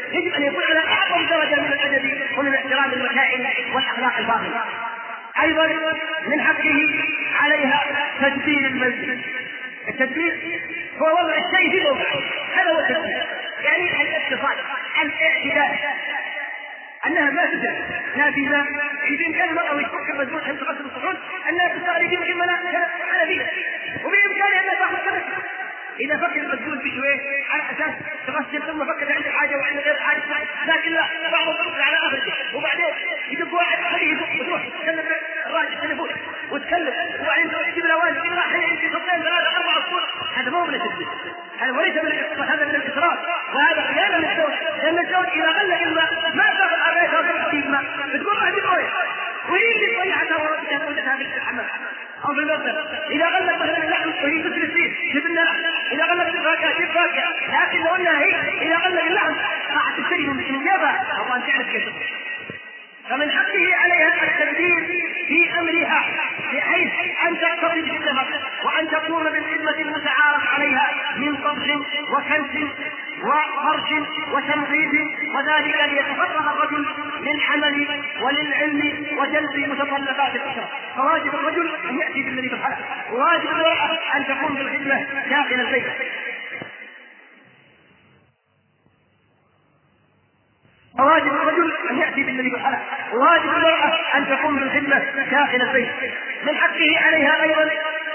يجب أن يكون على أعظم درجة من الأدب ومن احترام المكائن والأخلاق الفاضلة. أيضا من حقه عليها تدبير المنزل. التدبير هو وضع الشيء في موضعه، هذا هو التدبير، يعني الاقتصاد، الاعتدال، أنها ما تزال نافذة. بإمكان المرأة ويفك المزبوط حيث تقدم الصحون أنها تستغل في مما على فيه، وبإمكانها أنها تأخذ كذا. إذا فك المزبوط بشوية على أساس تغسل ثم فكت عند حاجة وعند غير حاجة، لكن لا، بعض الطرق على آخر وبعدين يجيب واحد خليه وتروح تكلم الراجل التليفون وتكلم، وبعدين تجيب الأوان تجيب راح يمشي 2 3 4 أسطول. هذا مو من التدبير، هذا وليس من الاقتصاد، هذا من الإسراف، وهذا خيانة من الزوج. لأن الزوج إذا غلق الماء ما تاخذ عبايتها وتروح تجيب ماء، بتقول راح تجيب مويه، وهي اللي تضيعتها وردتها في الحمام أو في المغسل. إذا غلق مثلا اللحم وهي تسري فيه جيب لنا لحم، إذا غلق الفاكهة جيب فاكهة، لكن لو أنها هي إذا غلق اللحم راح تشتري من جيبها الله أن تعرف كيف. فمن حقه عليها التدبير في أمرها بحيث أن تقتصد في النفقة وأن تقوم بالخدمة المتعارف عليها من طبخ وكنس وفرش وتنظيف، وذلك ليتفرغ الرجل للعمل وللعلم وجلب متطلبات الأسرة. فواجب الرجل أن يأتي بالذي في الحلال، وواجب المرأة أن تقوم بالخدمة داخل البيت. واجب الرجل أن يأتي بالذي بالحلال، وواجب المرأة أن تقوم بالخدمة داخل البيت. من حقه عليها أيضا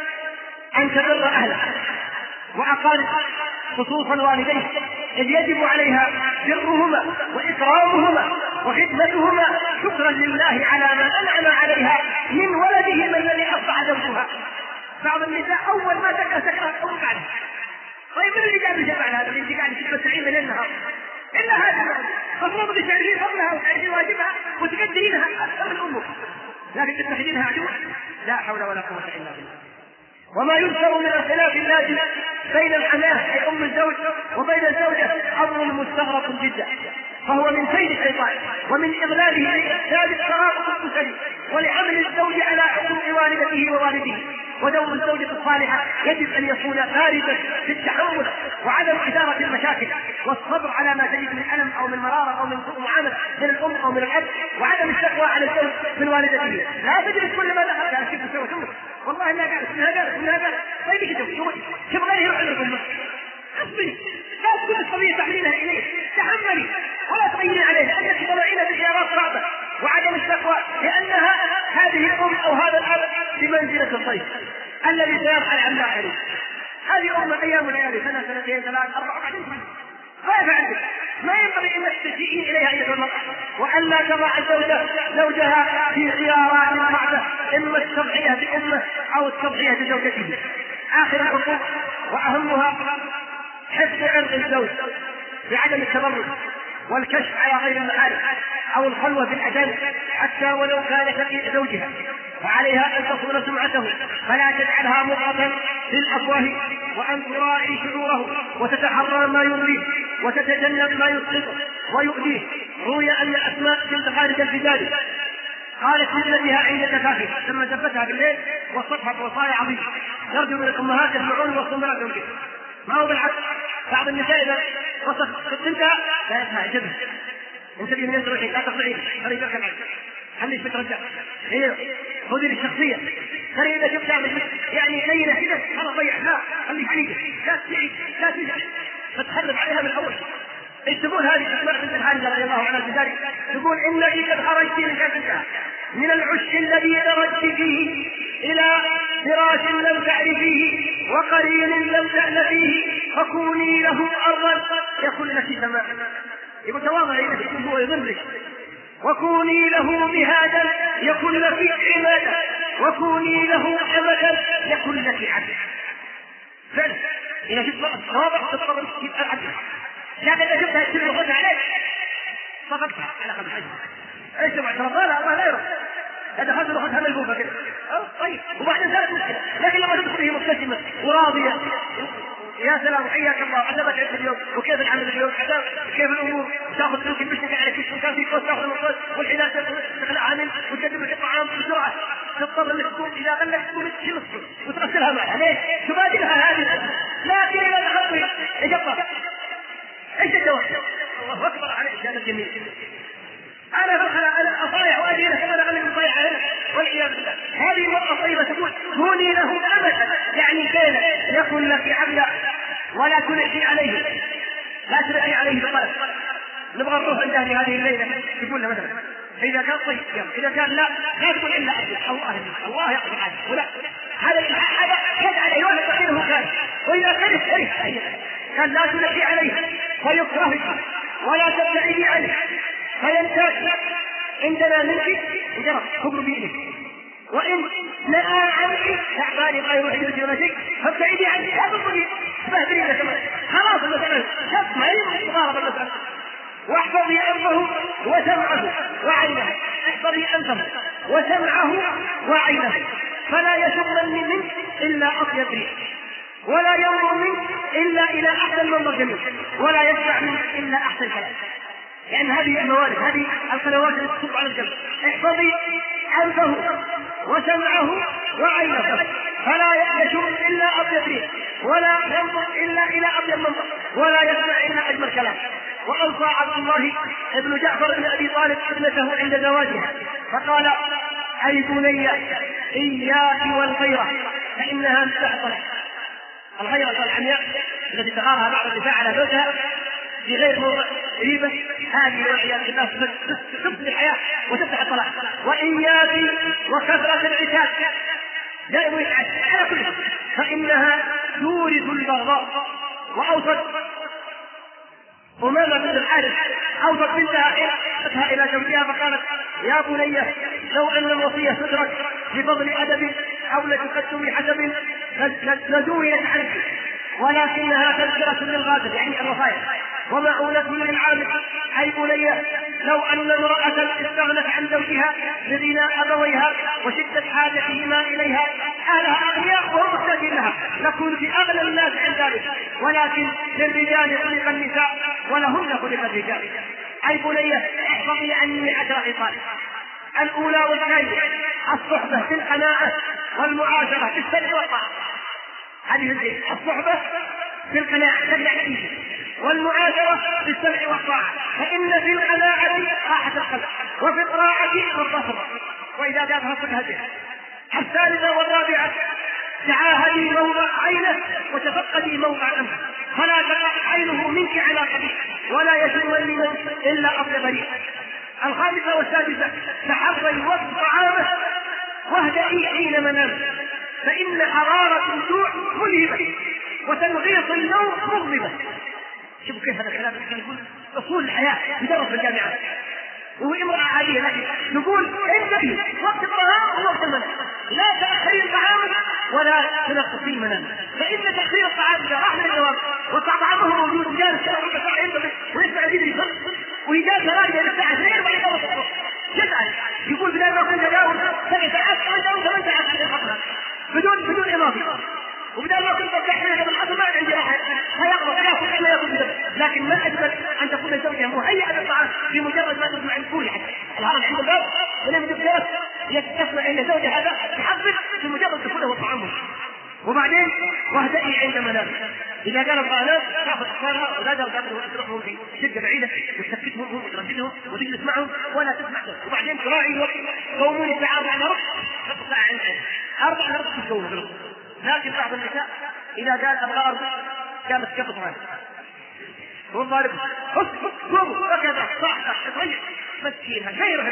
أن تبر أهلها وأقارب، خصوصا والديه، إذ يجب عليها برهما وإكرامهما وخدمتهما شكرا لله على ما أنعم عليها من ولدهم الذي أصبح زوجها. بعض النساء أول ما تكره أول بعد، طيب من اللي قاعد يجمع هذا اللي قاعد تتمتعين من النهار إلا هذا؟ مفروض تعرفين فضلها وتعرفين واجبها وتقدرينها أكثر من أمك، لكن تتخذينها عدو. لا حول ولا قوة إلا بالله. وما يذكر من الخلاف اللازم بين الحماه أي أم الزوج وبين الزوجة أمر مستغرق جدا، فهو من كيد الشيطان ومن إضلاله لإفساد الترابط الأسري ولعمل الزوج على حقوق والدته ووالده. ودور الزوجة الصالحة يجب أن يكون بارزا في التحمل وعدم إثارة المشاكل والصبر على ما تجد من ألم أو من مرارة أو من سوء معاملة من الأم أو من الأب، وعدم الشكوى على الزوج من والدته. لا تجلس كل ما دخلت على كيف تسوي شمك والله إنها قالت إنها قالت إنها قالت، طيب ايش تسوي؟ شوف غيره يروح لكم، اصبري، لا تكون القضية تحملينها إليه، تحملي ولا تغيري عليه، لأنك تضعين بخيارات صعبة. وعدم الشكوى لأنها هذه الأم أو هذا الأب بمنزلة الضيف الذي سيرحل عن داخله. هذه أم أيام وليالي، 1 2 3 4 بعدين ما عندك، ما ينبغي أن تجيئين إليها أيها المرأة، وألا تضع زوجها في خيارات صعبة، إما التضحية بأمه أو التضحية بزوجته. آخر الحقوق وأهمها حفظ عرض الزوج بعدم التبرج والكشف على غير المحارم أو الخلوة بالأجانب حتى ولو كان شقيق زوجها، وعليها أن تصون سمعته فلا تجعلها مضغة في الأفواه، وأن تراعي شعوره وتتحرى ما يرضيه وتتجنب ما يسقطه ويؤذيه. روي أن أسماء بنت خالد الفزاري قالت لابنتها عند تفاخر لما دفتها بالليل وصفها بوصايا عظيمة يرجو من الأمهات يسمعون وصمرات زوجها. ما هو بالعكس، بعض النساء إذا وصفت بنتها لا يسمع جبه، انتبهي من ينزل لا تطلعين خلي يركب عليك، خليش بترجع خذي الشخصية، خلي إذا شفتها يعني لينة كده خلاص ضيع، لا خليك عنيدة، لا تسعيد لا تزعل، فتخرب عليها من الأول. ايش تقول هذه أسماء بنت الحارث رضي الله عنها بذلك؟ تقول إنك قد خرجت من العش الذي درجت فيه إلى فراش لم تعرفيه وقرين لم تألفيه، فكوني له أرضا يكن لك سماء، يقول تواضع إليه هو يضمك، وكوني له مهادا يكن لك عمادا، وكوني له أمدا يكن لك عبدا. فعلا إذا شفت تواضع تضطر تبقى عبدا، لكن إذا شفتها تسير وخذها عليك صفقتها على خمس حجم ايش تبع ترى الله لا يرى هذا خذ وخذها ملفوفة كده طيب، وبعدين زالت مشكلة. لكن لما تدخل هي مبتسمة وراضية يا سلام حياك الله عجبك عيد اليوم وكيف العمل اليوم كيف الامور، تاخذ فلوس بشتك على كل مكان في كوست تاخذ المصاد والحلال تخلع عنه وتقدم لك الطعام بسرعه، تضطر انك تكون اذا غلقت تكون تشيل وتغسلها معها ليش؟ تبادلها هذه. لكن اذا دخلت اجبر ايش الجواب؟ الله اكبر على اشاره الجميل. انا اصايع واجي لك انا اغلب الصيحه هنا والعياذ بالله. هذه المراه طيبه تقول كوني له امدا، يعني كان يكن لك عبدا ولا تلحي عليه، لا تلحي عليه بقلب. نبغى نروح عند اهل هذه الليله تقول له مثلا اذا كان طيب اذا كان لا تقول الا الله يقضي عنه ولا هذا كان عليه ولا تقيله كان، واذا كره كان لا تلحي عليه فيكرهك ولا تبتعدي عنه فينتهك. عندنا منك جرى كبر بيدك، وان نأى عنك تعباني غير حدود ولا شيء فابتعدي عنه. هذا الطريق فاهدري لك خلاص المسألة شف ما هي مغاربة المسألة. واحفظي أنفه وسمعه وعينه، احفظي أنفه وسمعه وعينه فلا يشمن منك إلا أطيب ريح، ولا ينظر منك إلا إلى أحسن منظر جميل، ولا يسمع منك إلا أحسن كلام. لأن هذه الموارد، هذه القنوات التي تصب على القلب. احفظي أنفه وسمعه وعينه فلا يشم إلا أطيب ريح، ولا ينظر إلا إلى أطيب منظر، ولا يسمع إلا أجمل كلام. وأوصى عبد الله بن جعفر بن أبي طالب ابنته عند زواجها فقال أي بني إياك والغيرة فإنها مستحضرة. الغيرة العمياء التي تغارها بعض النساء على زوجها في غير موضع ريبة، هذه والعياذ بالله تفسد الحياة وتفتح الطلاق. وإياك وكثرة العتاب، دائما يتعب على كل فإنها تورث البغضاء. وأوصت أمامة بنت الحارث أوصت بنتها إلى زوجها فقالت يا بني لو أن الوصية تترك بفضل أدب أو لتقدم حسب لزويت عنك، ولكنها تذكرة للغادر يعني الوصايا ومعونة للعامل. أي بني لو أن امرأة استغنت عن زوجها لغنى أبويها وشدة حاجتهما إليها، أهلها أغنياء وهم محتاجين لها، لكن في أغنى الناس عن ذلك، ولكن للرجال خلق النساء ولهن خلق الرجال. أي بني احفظي عني 10 خصال. الأولى والثانية الصحبة في القناعة والمعاشرة في السمع والطاعة. هذه الصحبة في القناعة والمعاشرة في السمع والطاعة، فإن في القناعة راحة القلب وفي الطاعة البصر وإذا جابها صدها. الثالثة والرابعة تعاهدي موضع عينه وتفقدي موضع أنفه فلا تقع عينه منك على قبيح ولا يشمل منك إلا أطيب ريح. الخامسة والسادسة تحري وقت طعامه واهدئي حين منام، فإن حرارة الجوع ملهبة وتنغيص النوم مغضبة. شوفوا كيف هذا الكلام يقول أصول الحياة يدرس في الجامعات. وهو امرأة عادية لكن نقول انتبهي وقت الطعام ووقت المنام، لا تأخري الطعام ولا تنقصي المنام، فإن تأخير الطعام إذا راح من الجواب وطعامه موجود جالس ربع ساعة ينتبه ويسمع الفيديو يصل ويجالس راجع للساعة 2 وبعد يدور الصبح يزعل يقول بدل ما كنت تجاوز 7 ساعات أو 8 ساعات في الفترة بدون إضافة، وبدل ما كنت تحمل قبل العصر ما عندي راحة فيقضى ياكل كما ياكل بدل. لكن من أجمل أن تكون زوجها مهيئة للطعام في مجرد ما تسمع الفول حتى الهرم عند الباب ولم يدرس يسمع أن زوجها هذا يحضر في مجرد دخوله والطعام. وبعدين واهدئي عند منام، إذا قال الطعام تأخذ أطفالها أولادها وتروحهم في شدة بعيدة وتسكتهم وترددهم وتجلس معهم ولا تسمع صوت. وبعدين تراعي الوقت قومون الساعة 4:15 نصف ساعة عند 4:15 تتكون. لكن بعض النساء إذا قال أبغى أرض قامت تكبط معه والضارب قوموا وكذا صح تغير مسكينها غيرها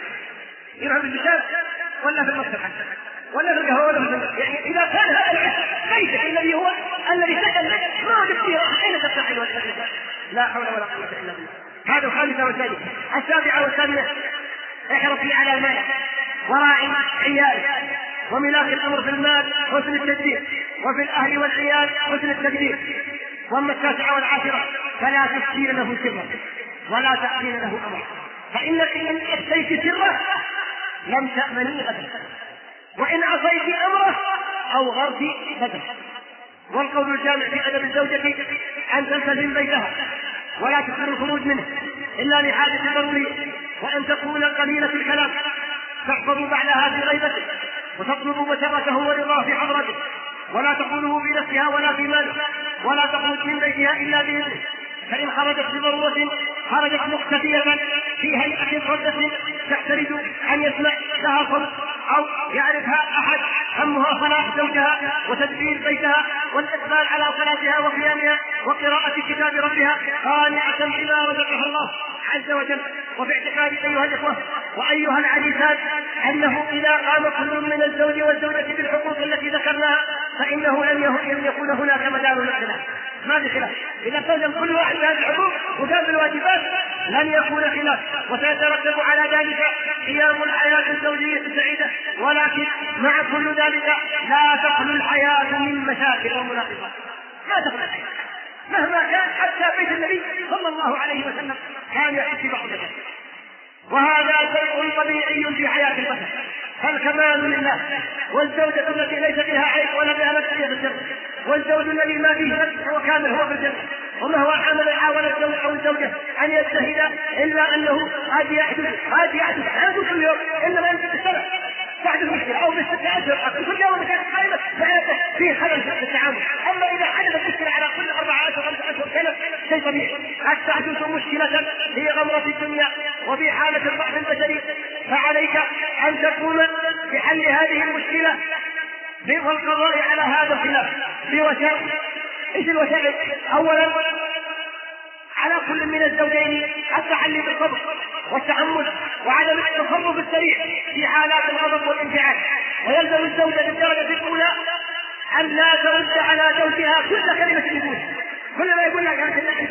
يرها بالبشار ولا في المكتب ولا في القهوة ولا في المكتب. يعني إذا كان هذا العشق بيتك الذي هو الذي سكن لك ما وجدت فيه راحة أين تستحيل والحديث لا حول ولا قوة إلا بالله. هذا الخامسة والثانية. السابعة والثامنة احرصي على المال وراعي عيالك وملاك الأمر في المال حسن التدبير وفي الأهل والعيال حسن التدبير. واما 9 والعاشرة فلا تفسين له سرا ولا تأتين له أمرا، فإنك إن أفتيت سره لم تأمني غدا وإن عصيت أمره أو غرت بدر. والقول الجامع في أدب الزوجة أن تلتزم بيتها ولا تكثر الخروج منه إلا لحاجة ضرورية، وأن تكون قليلة الكلام تحفظ بعدها في غيبته وتطلب مسرته ورضاه في حضرته، ولا تقوله في نفسها ولا في ماله، ولا تخرج من بيتها إلا بإذنه، فإن خرجت بضرورة خرجت مختفية في هيئة صدة تحترز أن يسمع لها صوت أو يعرفها أحد. همها صلاح زوجها وتدبير بيتها والإقبال على صلاتها وقيامها وقراءة كتاب ربها قانعة بما رزقها الله عز وجل. وفي اعتقاد أيها الإخوة وأيها العزيزات أنه إذا قام كل من الزوج والزوجة بالحقوق التي ذكرناها فإنه لن يكون هناك مجال للخلاف. ما في خلاف إذا التزم كل واحد بهذه الحقوق وقام بالواجبات لن يكون خلاف، وسيترتب على ذلك قيام الحياة الزوجية السعيدة. ولكن مع كل ذلك لا تخلو الحياة من مشاكل ومناقضات، ما تخلو الحياة مهما كان. حتى بيت النبي صلى الله عليه وسلم كان يحكي بعض ذلك، وهذا شيء طبيعي في حياة البشر. فالكمال لله، والزوجة التي ليس فيها عيب ولا بها نفس هي في الجنة، والزوج الذي ما فيه نفس هو كامل هو في الجنة. وما هو حاول الزوج أو الزوجة أن يجتهد إلا أنه قد يحدث كل يوم، إنما أنت بالسنة تحدث مشكلة أو بالستة أشهر كل يوم كانت قائمة في خلل في التعامل. أما إذا حدثت مشكلة على كل 4 أشهر 5 أشهر كانت شيء طبيعي. قد تحدث مشكلة في غمرة الدنيا وفي حالة الضعف البشري، فعليك أن تقوم بحل هذه المشكلة والقضاء على هذا الخلاف بوسائل. ايش الوسائل؟ اولا على كل من الزوجين التحلي بالصبر والتحمل وعدم التصرف السريع في حالات الغضب والانفعال. ويلزم الزوجة بالدرجة الأولى أن لا ترد على زوجها كل كلمة يقولها، كل ما يقول لك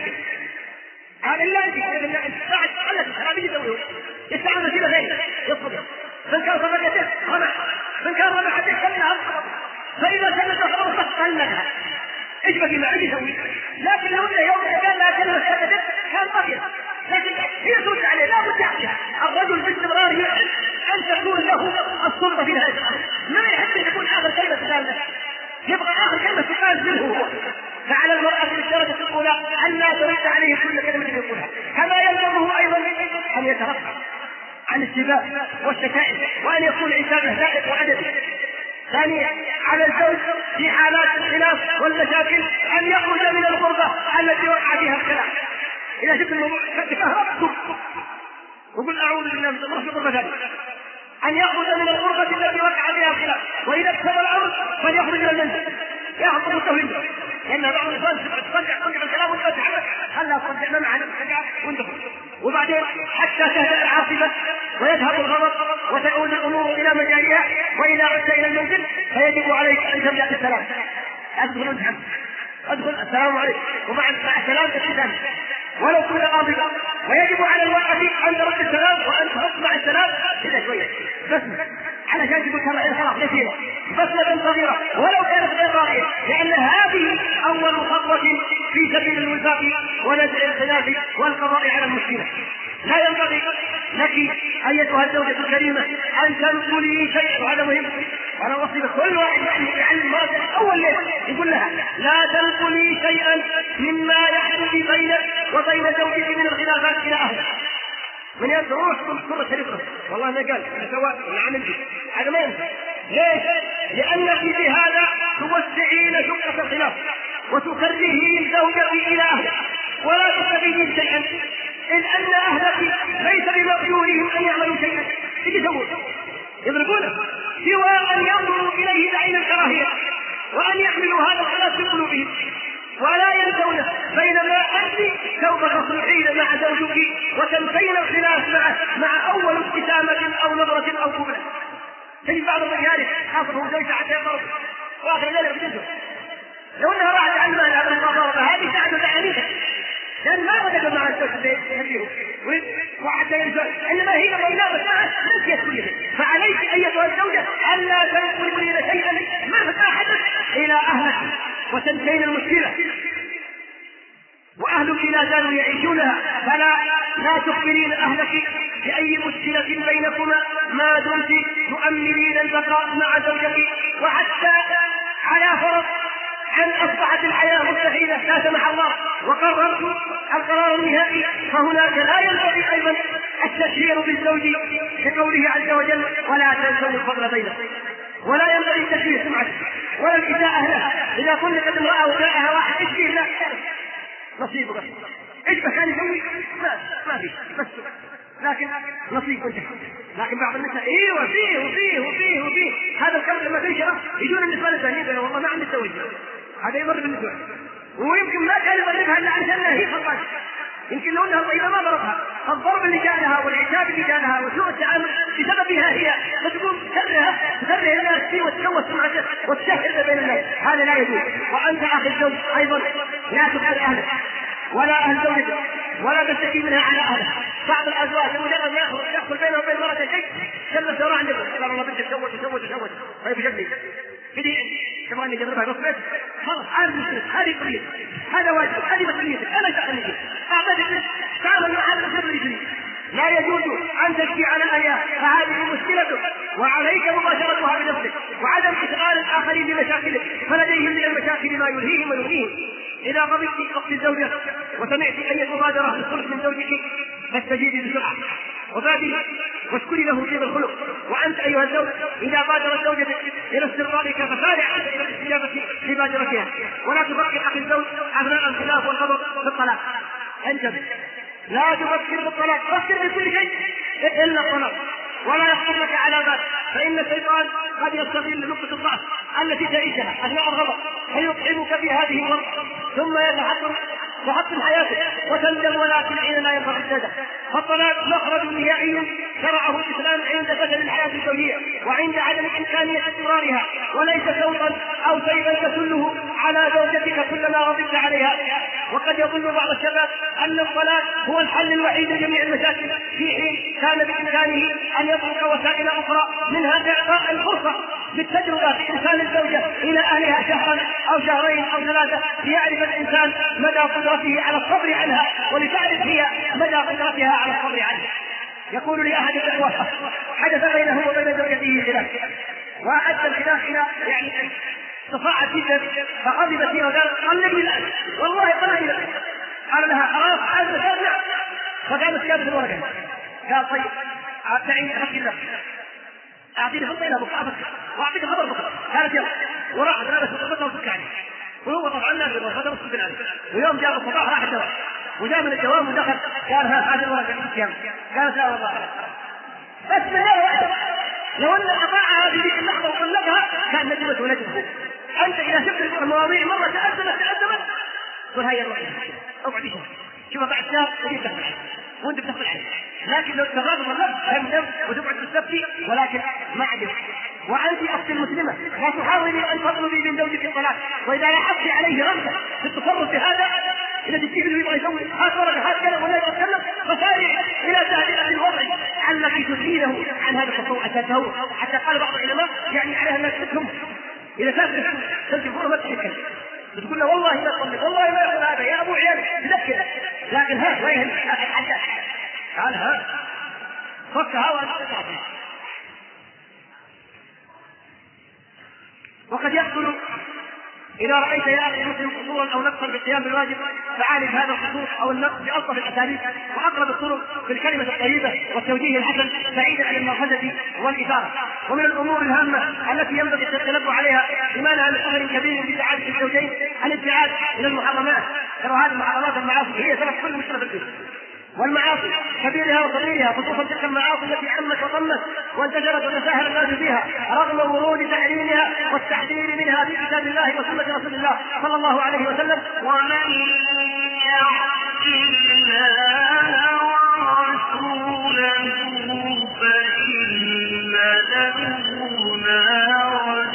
هذا إلا أنت بعد قلت هذه يسويه يستعمل كذا غير يصبر. من كان صبرته رمح، من كان رمحته كلها فإذا كانت خلاص طلقها. ايش بقي ما عندي يسوي؟ لكن لو يوم كان لا كلمة سكتت كان طبيعي، لكن هي ترد عليه لا بد عليها. الرجل باستمرار يحب أن تكون له السلطة في هذا الأمر، ما يحب يكون آخر كلمة تقال له، يبغى آخر كلمة تقال منه هو. فعلى المرأة بالدرجة الأولى أن لا ترد عليه كل كلمة يقولها، كما يلزمه أيضا أن يترفع عن السباق والشتائم وأن يكون عتابه لائق وأدبي. ثانيا على الزوج في حالات الخلاف والمشاكل أن يخرج من الغربة التي وقع فيها الخلاف. إذا شفت الموضوع تكهرب وقل أعوذ بالله من الغربة ذلك، أن يخرج من الغربة التي وقع فيها الخلاف. وإذا اكتب الأمر فليخرج من المنزل يأخذ التوحيد، لأن بعض الإنسان تصدع الكلام وتتحرك خلها تصدع معنا وانتخل. وبعدين حتى تهدأ العاصفة ويذهب الغضب وتعود الأمور إلى مجاريها. وإذا عدت إلى المنزل فيجب عليك أن تبدأ بالسلام، أدخل وانتحن أدخل السلام عليكم، ومع السلام الختام ولو كنت غاضبا. ويجب على المرأة أن ترد السلام وأن تحط مع السلام كذا شوية بس علشان تقول كما خلاص كثيرة بسمة صغيرة ولو كانت غير راقية، لأن هذه أول خطوة في سبيل الوفاق ونزع الخلاف والقضاء على المشكلة. لا ينبغي لك أيتها الزوجة الكريمة أن تنقلي شيء، وهذا مهم. أنا وصي كل واحد يعلم مرته أول ليلة يقول لها لا تنقلي شيئا مما يحدث بينك وبين زوجك من الخلافات إلى أهلك. من يدروح كل شريفه والله ما قال أنا سواء أنا عملت هذا ما ينفع. ليش؟ لأنك بهذا توسعين شقة الخلاف وتكرهين زوجك إلى أهلك ولا تستفيدين شيئا، إذ أن أهلك ليس بمقدورهم أن يعملوا شيئا. إيش يسوون؟ يضربونه سوى أن ينظروا إليه بعين الكراهية وأن يحملوا هذا الخلاف في قلوبهم ولا ينسونه. بينما أنت سوف تصلحين مع زوجك وتنسين الخلاف مع أول ابتسامة أو نظرة أو قبلة. تجد بعض الرجال خاصه زوجته حتى يضرب وآخر ذلك بجنسه، لو أنها راحت عن مال هذا المضاربة هذه تعد تعانيها، لأن ما بدأ مع الزوج يبيه وحتى ينسى، إنما هي بينما ساعة نسيت كل شيء. فعليك أيتها الزوجة ألا تنقلين شيئا مهما حدث إلى أهلك وتنسين المشكلة، وأهلك لا زالوا يعيشونها، لا تخبرين أهلك بأي مشكلة بينكما ما دمت تؤمنين البقاء مع زوجك. وحتى على فرض أن أصبحت الحياة مستحيلة لا سمح الله وقررت القرار النهائي، فهناك لا ينبغي أيضا التشهير بالزوج كقوله عز وجل ولا تنسوا الفضل بينكم، ولا ينبغي التشهير سمعته ولا الإساءة لها. إذا طلقت امرأة وجاءها واحد اشبه لا نصيبه بس ايش كان يسوي؟ ما في بس، لكن نصيب كنت. لكن بعض النساء وفيه هذا الكلام لما تنشره يجون النسوان الثانيين يقولون والله ما عندي تزوج، هذا يمر بالنسوان، ويمكن ما كان يضربها الا عشانها هي خطأ، يمكن لو انها طيبه ما ضربها، الضرب اللي جانها والعتاب اللي جانها وسوء التعامل بسببها هي، فتقوم تكره الناس فيه وتكوس سمعته وتشهر بين الناس، هذا لا يجوز. وانت اخي الزوج ايضا لا تخبر اهلك ولا اهل زوجتك ولا تشتكي منها على اهلك. بعض الازواج مجرد ما يدخل بينه وبين مرته شيء جلس وراء عندك قال والله بنتك تزوج طيب شكلي كذي تبغى اني اجربها بس خلاص عارف هذه قضيه، هذا واجب، هذه مسؤوليتك، انا شغلتي اعطيتك تعامل مع هذا الخبر الجديد. لا يجوز ان تشكي على الايام، فهذه مشكلتك وعليك مباشرتها بنفسك وعدم اشغال الاخرين بمشاكلك، فلديهم من المشاكل ما يلهيهم ويلهيهم. إذا قبلت وقت الزوجة وسمعت أي مبادرة للخلق من زوجك فاستجيبي بسرعة وبادري واشكري له طيب الخلق. وأنت أيها الزوج إذا بادرت زوجتك إلى استرضائك فسارع إلى الاستجابة لبادرتها، ولا تفكر أخي الزوج أثناء الخلاف والغضب في الطلاق. انتبه، لا تفكر بالطلاق، فكر بكل شيء إلا الطلاق، ولا يخطر لك على بال، فإن الشيطان قد يستغل نقطة الضعف التي تعيشها أثناء الغضب فيطعمك في هذه الورقة ثم تحطم حياتك وتندم ولكن حين لا ينفع السادة. فالطلاق مخرج نهائي شرعه الإسلام عند فشل الحياة الزوجية وعند عدم إمكانية استمرارها، وليس صوتا أو سيفا تسله على زوجتك كلما غضبت عليها. وقد يظن بعض الشباب أن الطلاق هو الحل الوحيد لجميع المشاكل، في حين كان بإمكانه أن يطلق وسائل أخرى منها إعطاء الفرصة بالتجربة في إرسال الزوجة إلى أهلها شهرا أو شهرين أو ثلاثة ليعرف الإنسان مدى قدرته على الصبر عنها ولتعرف هي مدى قدرتها على الصبر عنها. يقول لأحد الإخوة حدث بينه وبين زوجته خلاف، وأدى الخلاف إلى يعني صفاعة جدا، فغضبت فيه وقال طلقني الآن والله طلقني الآن. قال لها خلاص عاد ترجع، فقامت جابت الورقة قال طيب تعي أفكر لك أعطيني خطة إلى بكرة وأعطيك خبر بكرة. قالت يلا، وراح درابة خطة وسك عليه، وهو طبعا نازل وخطة وسك عليه. ويوم جاء الصباح راح الجواب وجاء من الجواب ودخل قال هذه الورقة الأيام. قالت لا والله بس من هذا لو أن أطاعها في ذيك اللحظة وطلقها كان ندمت وندمه. أنت إذا شفت المواضيع مرة تأزمت قل هيا الله أقعد شوف بعد شهر تجيب تحصل وأنت بتحصل عليه. لكن لو تغاضب النفس تندم وتقعد تستفتي ولكن ما عدل. وأنت أختي المسلمة لا تحاولي أن تطلبي من زوجك الطلاق، وإذا لاحظت عليه رغبة في التصرف هذا إذا تجيب اللي يبغى يسوي هات ورقة هات كلام ولا يتكلم فسارع إلى تهدئة الوضع علك تزيله عن هذا التصور حتى قال بعض العلماء يعني عليها الناس تفهم إذا كانت تلتفون ما تتكلم تقول له والله ما تطلق والله ما يقول هذا يا أبو عيال تذكر، لكن ها ما يهم الحدث قال ها فكها وأنت. وقد يحصل إذا رأيت يا أخي المسلم قصورا أو نقصا بالقيام بالواجب فعالج هذا القصور أو النقص بألطف الأساليب وأقرب الطرق في الكلمة الطيبة والتوجيه الحسن بعيدا عن المرفزة والإثارة. ومن الأمور الهامة التي ينبغي التنبه عليها لما نهى من أمر كبير بسعادة الزوجين الابتعاد إلى المحرمات، ترى هذه المحرمات المعاصي هي سبب كل مشكلة في الدنيا، والمعاصي كبيرها وصغيرها خصوصا تلك المعاصي التي عمت وطمت وانتشرت وتساهل الناس فيها رغم ورود تحريمها والتحذير منها في كتاب الله وسنة رسول الله صلى الله عليه وسلم. ومن يعص الله ورسوله فإن له نار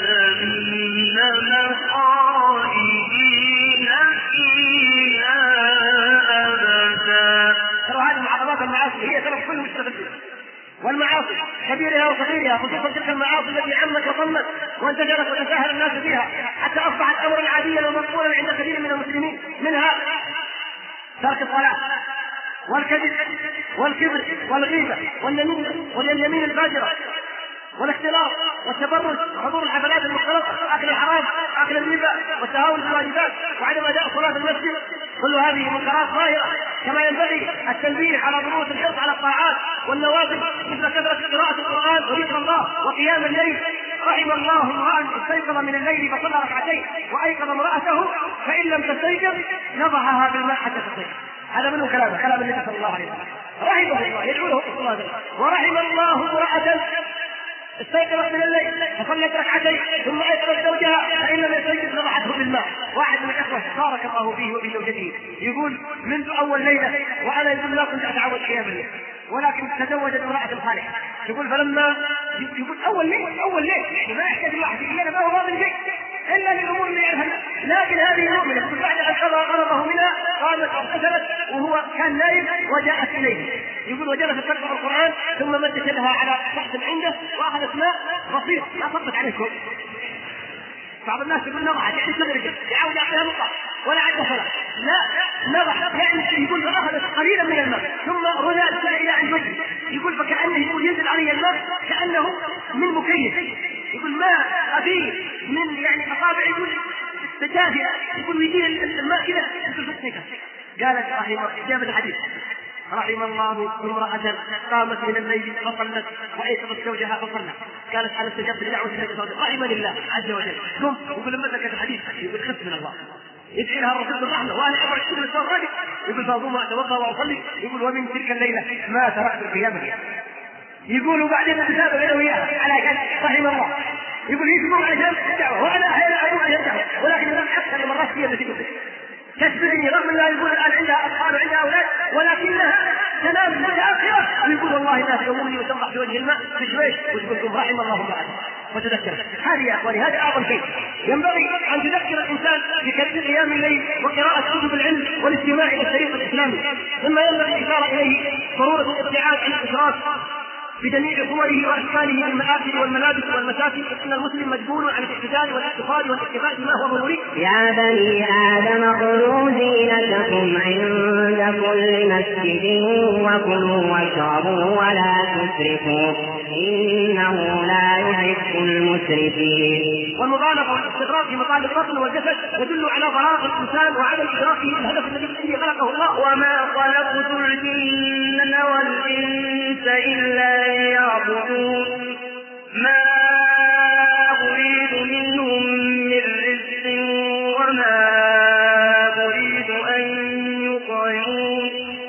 جهنم خالدين فيها أبدا. هذه المحرمات المعاصي هي سبب كل مشكلة، والمعاصي كبيرها وصغيرها خصوصا تلك المعاصي التي عمت وطمت وانتشرت وتساهل الناس فيها حتى اصبحت امرا عاديا ومقبولا عند كثير من المسلمين، منها ترك الصلاه والكذب والكبر والغيبه واليمين الفاجره والاختلاط والتبرج وحضور الحفلات المختلطه، اكل الحرام اكل الربا والتهاون بالواجبات وعدم اداء صلاه المسجد، كل هذه منكرات ظاهره. كما ينبغي التنبيه على ضروره الحرص على الطاعات والنوافل مثل كثره قراءه القران وذكر الله وقيام الليل. رحم الله امرا استيقظ من الليل فصلى ركعتين وايقظ امراته فان لم تستيقظ نضحها بالماء حتى تستيقظ. هذا منه كلام النبي صلى الله عليه وسلم رحمه الله يدعو له صلى الله عليه وسلم. ورحم الله امرأة استيقظت من الليل فصلت ركعتين ثم ايقظت زوجها فان لم يستيقظ نضحته بالماء. واحد من الاخوه بارك الله فيه وفي زوجته يقول منذ اول ليله وانا يقول لا كنت اتعود قيام الليل ولكن تزوجت امراه صالحه. يقول فلما يقول اول ليل يعني ما يحتاج الواحد الا ما هو راضي شيء الا للامور اللي يعرفها، لكن هذه المؤمنه بعد ان قضى غرضه منها قامت واغتسلت وهو كان نايم وجاءت اليه. يقول وجلست تقرا القران ثم مدت يدها على شخص عنده واخذت ماء بسيط ما صبت عليكم. بعض الناس يقول نضحت يعني تدرج يعود عليها نقطه ولا عد صلاه، لا نضحت يعني يقول فاخذت قليلا من الماء ثم رذلت الى عند وجهه. يقول فكانه يقول ينزل علي الماء كانه من مكيف. يقول ما ابي من يعني اصابع يقول تجافئ يقول ويجي الماء كذا. قالت جابت الحديث رحم الله امرأة قامت من الليل فصلت وأيقظت زوجها فصلى. قالت أنا استجبت لدعوة النبي صلى الله عليه وسلم رحمني الله عز وجل. ثم يقول لما ذكرت الحديث يقول خفت من الله يدعي لها الرسول بالرحمة وانا ابغى اشتغل الصوم راجع. يقول فاقوم اتوضا واصلي. يقول ومن تلك الليلة ما تركت القيام. يقول وبعدين نتابع بينه وياها على كان رحم الله. يقول يجمعوا عشان الدعوة وانا احيانا اروح عشان الدعوة ولكن اكثر المرات هي التي تشبهني رغم الله يقول الان عندها اطفال وعندها اولاد ولكنها تنام متاخره ويقول والله لا تقومني وتنضح في وجه الماء بشويش وتقول لكم رحم الله امرأة. وتذكر هذه يا اخواني هذا اعظم شيء ينبغي ان تذكر الانسان بكثير قيام الليل وقراءه كتب العلم والاستماع الى الشريط الاسلامي. مما ينبغي الاشاره اليه ضروره الابتعاد عن الاشراك بجميع صوره واشكاله من المآكل والملابس والمساكن. ان المسلم مجبور عن الاعتدال والاحتفال والاحتفاء بما هو ضروري. يا بني آدم خذوا زينتكم عند كل مسجد وكلوا واشربوا ولا تسرفوا إنه لا يحب المسرفين. والمبالغة والاستغراق في مطالب البطن والجسد يدل على ضرار الإنسان وعدم إدراكه الهدف الذي خلقه الله. وما خلقت الجن والإنس إلا ليعبدون ما أريد منهم من رزق وما أريد أن يطعمون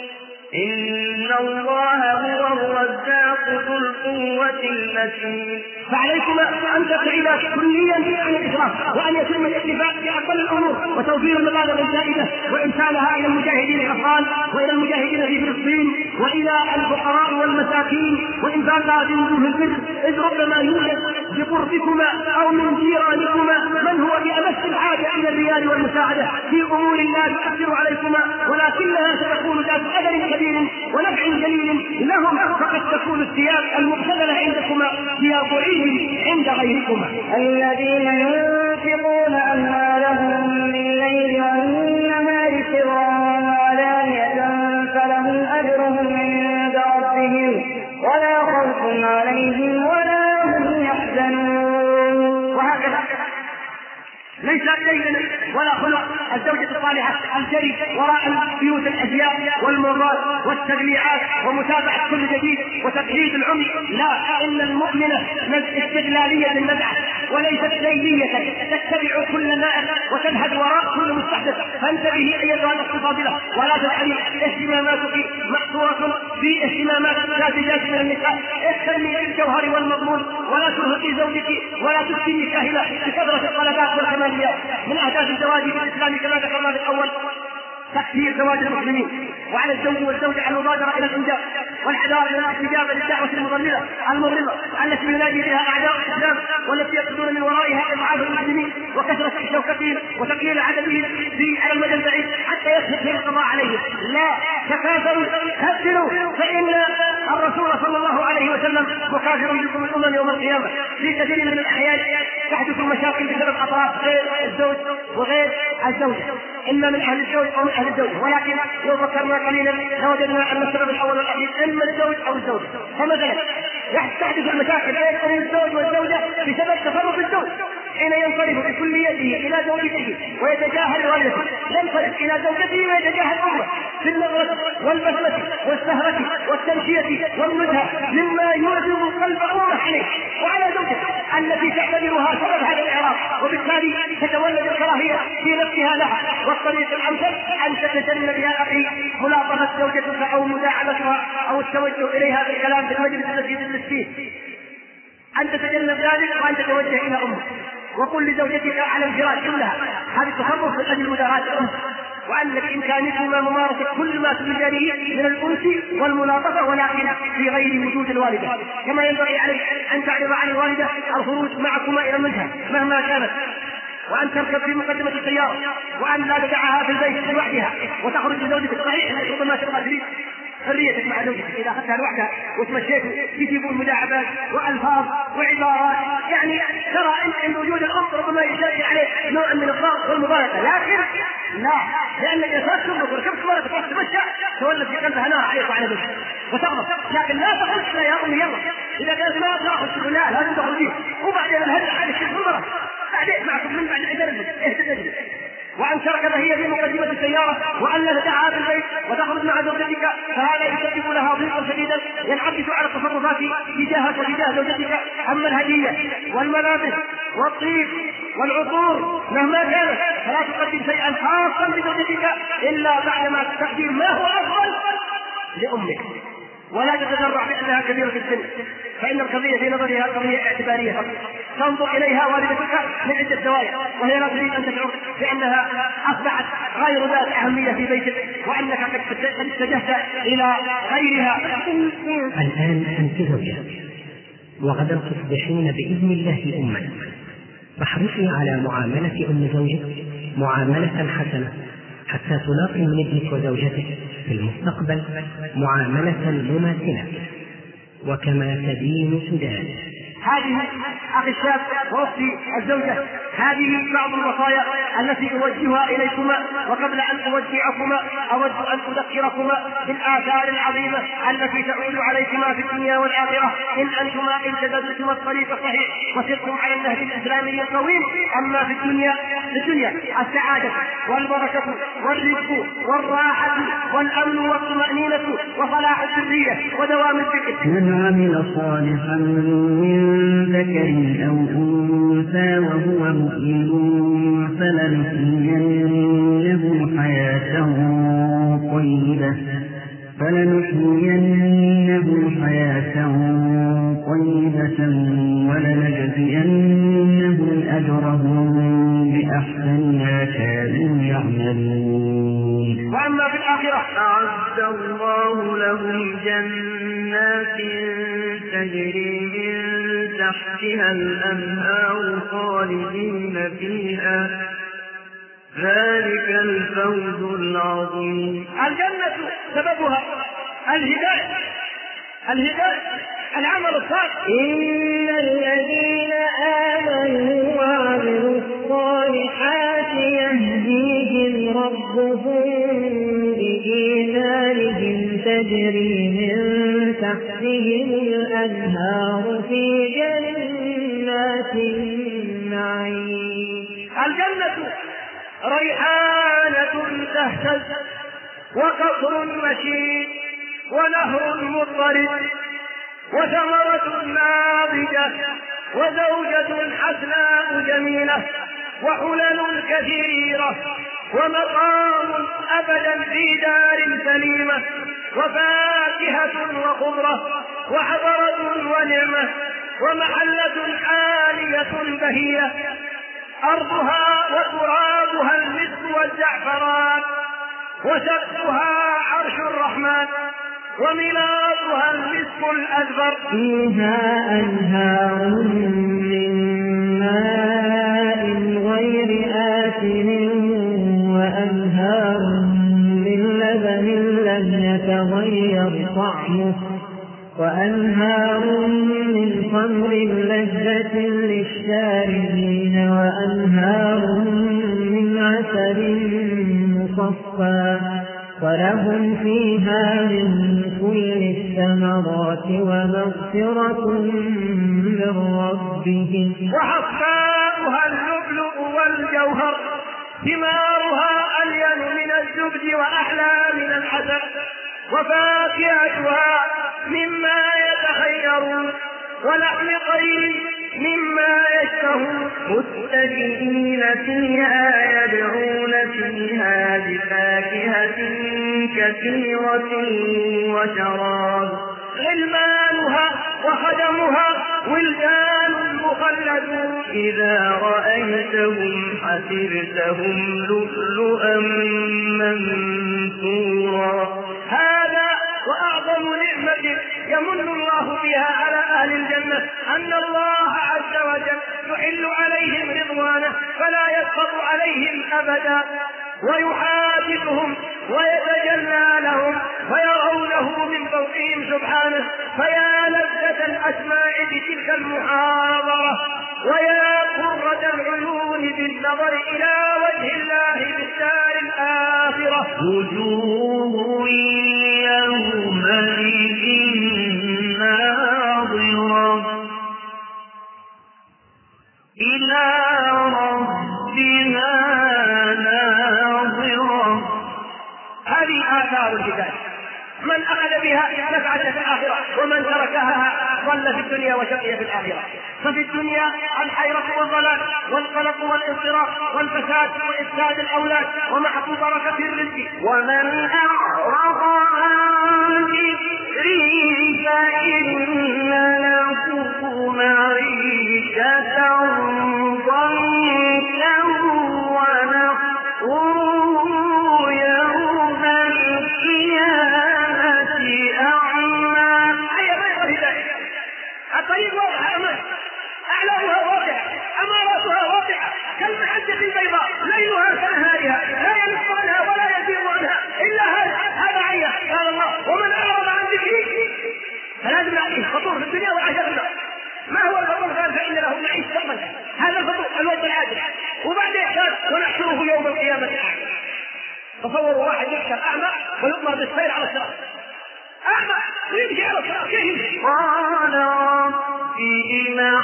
إن الله هو الرزاق ذو القوة المتين. فعليكم أن تبتعد كليا عن الإسراف وأن يتم الاكتفاء بأقل الأمور وتوفير المبالغ الزائدة وإرسالها إلى المجاهدين في أفغان وإلى المجاهدين في فلسطين وإلى الفقراء والمساكين وإنفاقها في وجوه البر. إذ ربما يوجد بقربكما أو من جيرانكما من هو بأمس الحاجة إلى الريال والمساعدة في أمور لا تؤثر عليكما ولكنها ستكون ذات أثر كبير ونفع جليل لهم. فقد تكون الثياب المبتذلة عندكما ثياب عيد عند غيركما. الذين ينفقون أموالهم بالليل والنهار سرا وعلانية فلهم أجرهم عند ربهم ولا خوف عليهم ولا هم يحزنون. وهكذا ليس دين ولا خلق الزوجة الصالحة الجري وراء بيوت الأزياء والمرات والتجميعات ومتابعة كل جديد وتقليد العمي. لا، إن المؤمنة استغلالية النزعة وليست ليلية تتبع كل نائب وتذهب وراء كل مستحدث. فانتبهي أيتها الأخت الفاضلة ولا تجعلي اهتماماتك مقصورة في اهتمامات ساذجات من النساء. اهتمي بالجوهر والمضمون ولا ترهقي زوجك ولا تفتني كاهلة بكثرة الطلبات والكمال. من أهداف الزواج في الإسلام كما ذكرنا في الأول تكثير زواج المسلمين وعلى الزوج والزوجة المبادرة إلى الإنجاب والحذار من الاستجابة للدعوة المضللة المضلة التي ينادي بها أعداء الإسلام والتي يقصدون من ورائها إضعاف المسلمين وكثرة شوكتهم وتقليل عددهم على المدى البعيد حتى يسهل القضاء عليهم. لا، تكاثروا كثروا فإن الرسول صلى الله عليه وسلم مكافر بكم الأمم يوم القيامة. في كثير من الأحيان تحدث مشاكل بسبب أطراف غير الزوج وغير الزوجة، إما من أهل الزوج أو من أهل الزوجة، ولكن لو فكرنا قليلا لوجدنا أن السبب الأول والأخير إما الزوج أو الزوجة. فمثلا تحدث المشاكل بين الزوج والزوجة بسبب تصرف الزوج حين ينصرف بكليته إلى زوجته ويتجاهل والده، ينصرف إلى زوجته ويتجاهل أمه في النظرة والبسمة والسهرة والتمشية والنزهة مما يعجب قلب أمه عليه وعلى زوجته التي تعتبرها سبب هذا الإعراض الحرام، وبالتالي تتولد الكراهية في نفسها لها. والطريق الأمثل أن تتجنب يا أخي ملاطفة زوجتك أو مداعبتها أو التوجه إليها بالكلام في المجلس الذي تجلس فيه، أن تتجنب ذلك وأن تتوجه إلى أمك وقل لزوجتك على الفراش كلها هذا التصرف من أجل مداراة الأم، وأن بإمكانكما ممارسة كل ما تريدانه من الأنس والملاطفة، ولكن في غير وجود الوالدة. كما ينبغي عليك أن تعرض عن الوالدة الخروج معكما إلى المنزل مهما كانت، وأن تركب في مقدمة السيارة، وأن لا تدعها في البيت لوحدها وتخرج بزوجتك. صحيح أنك ربما تبغى تريد حريتك مع زوجتك إذا أخذتها لوحدها وتمشيت تجيبون مداعبات وألفاظ وعبارات، يعني ترى أن وجود الأم ربما يشجع عليه نوع من الضغط والمبالغة، لكن لا، لأن الإنسان تنظر ركبت مرة تروح تمشى تولد في قلبها نار عليك وعلى زوجك وتغضب، لكن لا تخرج لا يا أمي يلا إذا كانت ما تأخذ تقول لا لازم تخرجين، وبعدين الهدع على الشيخ نظرة بعدين معكم من بعد اهتدت. وأن تركب هي في مقدمة السيارة وأن لا تدعها في البيت وتخرج مع زوجتك، فهذا يسبب لها ضيقا شديدا ينعكس على التصرفات تجاهك وتجاه زوجتك. أما الهدية والملابس والطيب والعطور مهما كانت فلا تقدم شيئا خاصا بزوجتك إلا بعدما تقدم ما هو أفضل لأمك، ولا تتذرع بأنها كبيرة في السن، فإن القضية في نظرها قضية اعتبارية فقط. تنظر إليها والدتك من عدة زوايا وهي لا تريد أن تشعر بأنها أصبحت غير ذات أهمية في بيتك وأنك قد اتجهت إلى غيرها. الآن أنت زوجة وغدا تصبحين بإذن الله أما، فاحرصي على معاملة أم زوجك معاملة حسنة حتى تلاقي من ابنك وزوجتك في المستقبل معاملة مماثلة، وكما تدين تدان. هذه أخي الشاب وأختي الزوجة، هذه بعض الوصايا التي أوجهها إليكما، وقبل أن أودعكما أود أن أذكركما بالآثار العظيمة التي تعود عليكما في الدنيا والآخرة إن أنتما التزمتما الطريق الصحيح وسرتم على النهج الإسلامي القويم. أما في الدنيا السعادة والبركة والرزق والراحة والأمن والطمأنينة وصلاح الذرية ودوام الفكر. من عمل صالحا من ذكر أو أنثى وهو مؤمن فلنحيينه حياة طيبة ولنجزينهم أجرهم بأحسن ما كانوا يعملون. وأما في الآخرة أعد الله لهم جنات تجري من تحتها الأنهار خالدين فيها، ذلك الفوز العظيم. الجنة سببها الهداية العمل الصالح. إن الذين آمنوا وعملوا الصالحات يهديهم ربهم بإيمانهم تجري من تحتهم الأنهار في جنات النعيم. الجنة ريحانة تهتز وقصر مشيد ونهر مضطرد وثمرة ناضجة وزوجة حسناء جميلة وحلل كثيرة ومقام أبدا في دار سليمة وفاكهة وخضرة وحضرة ونعمة ومحلة عالية بهية أرضها وترابها المسك والزعفران وسقفها عرش الرحمن وملاطها المسك الأزفر. فيها أنهار من ماء غير آسن وأنهار من لبن لم يتغير طعمه وأنهار من خمر لذة للشاربين وأنهار من عسل مصفى ولهم فيها من كل الثمرات ومغفرة من ربهم. وحصباؤها اللؤلؤ والجوهر ثمارها ألين من الزبد وأحلى من العسل وفاكهتها مما يتخيرون ولحم طير مما يشتهون متكئين فيها يدعون فيها بفاكهة كثيرة وشراب غلمانها وخدمها ولدان مخلدون إذا رأيتهم حسبتهم لؤلؤا منثورا. هذا وأعظم نعمة يمن الله بها على أهل الجنة أن الله عز وجل يحل عليهم رضوانه فلا يسخط عليهم أبدا ويحادثهم ويتجلى لهم ويرونه من فوقهم سبحانه. فيا لذة الأسماع بتلك المحاضرة ويا قرة العيون بالنظر إلى وجه الله بالدار الآخرة. وجوه يومئذ ناظرة إلى ربها ناظرة. هذه آثار الهداية، من أخذ بها نفعت في الآخرة ومن تركها ضل في الدنيا وشقي في الآخرة. ففي الدنيا الحيرة والضلال والقلق والاضطراب والفساد وإفساد الأولاد ومحق بركة الرزق. ومن أعرض عن ذكري فإن له معيشة ضنكا ونحشره يوم القيامة أعمى. أي غير هداية، الطريق واضح أمامه، أعلامها واضحة، أماراتها واضحة كالمحجة البيضاء ليلها كنهارها لا ينص عنها ولا يزيغ عنها إلا هذا عين. قال الله ومن أعرض عن ذكري فلازم عليه فطور في الدنيا والآخرة. ما هو الفطور؟ قال فإن له معيشة ضنكا، هذا الفطور الوضع العاجل. وبعدين قال ونحشره يوم القيامة أعمى. تصوروا واحد يحشر أعمى ويؤمر بالسير على الصراط أعمى ويمشي على الصراط كيف يمشي؟ قال ربي لم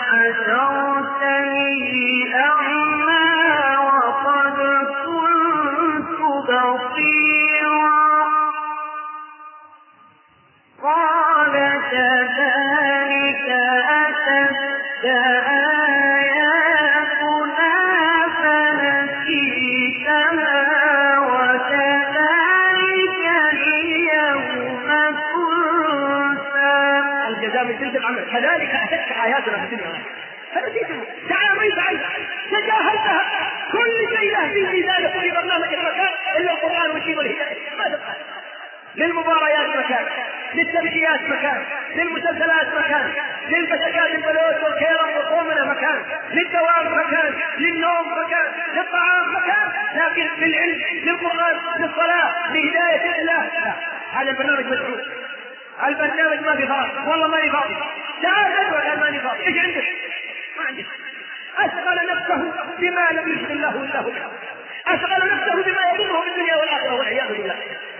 حشرتني أعمى وقد كنت بصيرا. قال كذلك أتتك آياتنا فنسيتها وكذلك اليوم تنسى. الجزاء من جنس العمل. كذلك أتتك آياتنا في الدنيا فنسيتها، تعاملت عنها، تجاهلتها. كل شيء له في ميزانه في برنامج المكان إلا القرآن والشيء والهداية. ماذا قال؟ للمباريات مكان، للتمشيات مكان، للمسلسلات مكان، للبشكات البلوت والكيرم والقومنة مكان، للدوام مكان، للنوم مكان، للطعام مكان، لكن للعلم، للقرآن، للصلاة، لهداية الله. هذا البرنامج مدعو. البرنامج ما في فاضي، والله ما في فاضي. تعال ادعو قال ما في فاضي. ايش عندك؟ ما عندك. أشغل نفسه بما لم يشغل الله إلا هو. أشغل نفسه بما يضره في الدنيا والآخرة والعياذ بالله.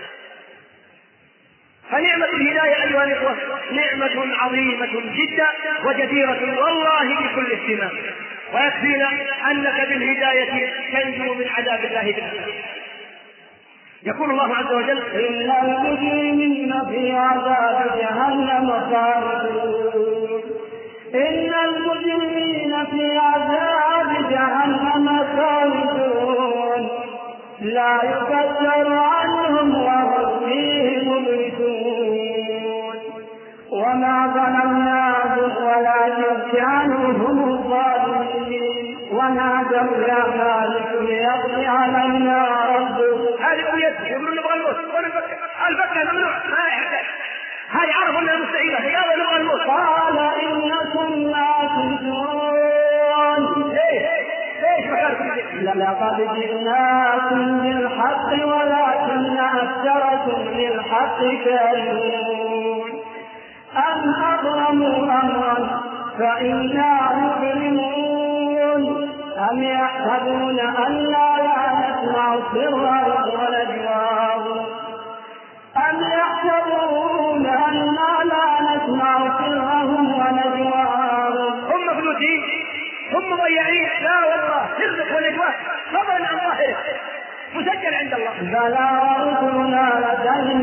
فنعمة الهداية أيها الإخوة نعمة عظيمة جدا وجديرة والله بكل اهتمام. ويكفينا أنك بالهداية تنجو من عذاب الله بالله. يقول الله عز وجل إن المجرمين في عذاب جهنم خالدون. إن المجرمين في عذاب جهنم خالدون لا يكفر عنهم وهم فيه مبلسون. وما ظلمناهم ولكن كانوا هم الظالمين. ونادوا يا مالك ليقضي علينا ربك. هذه يقولون نبغى الموت الفكة ممنوع ما يحتاج. هذه عرفوا انها مستحيلة قالوا نبغى الموت. قال إنكم ماكثون. ليش مكانكم؟ لقد جئناكم بالحق ولكن أكثركم للحق كارهون. أم أبرموا أمرا فإنا مبرمون. أم يحسبون أن لا نسمع سرهم ونجواهم. أم يحسبون أننا لا نسمع سرهم ونجواهم. هم مفلوسين، هم مضيعين. لا والله سرك ونجواه فضلا عن ظاهره مسجل عند الله. بلى ورسلنا لديهم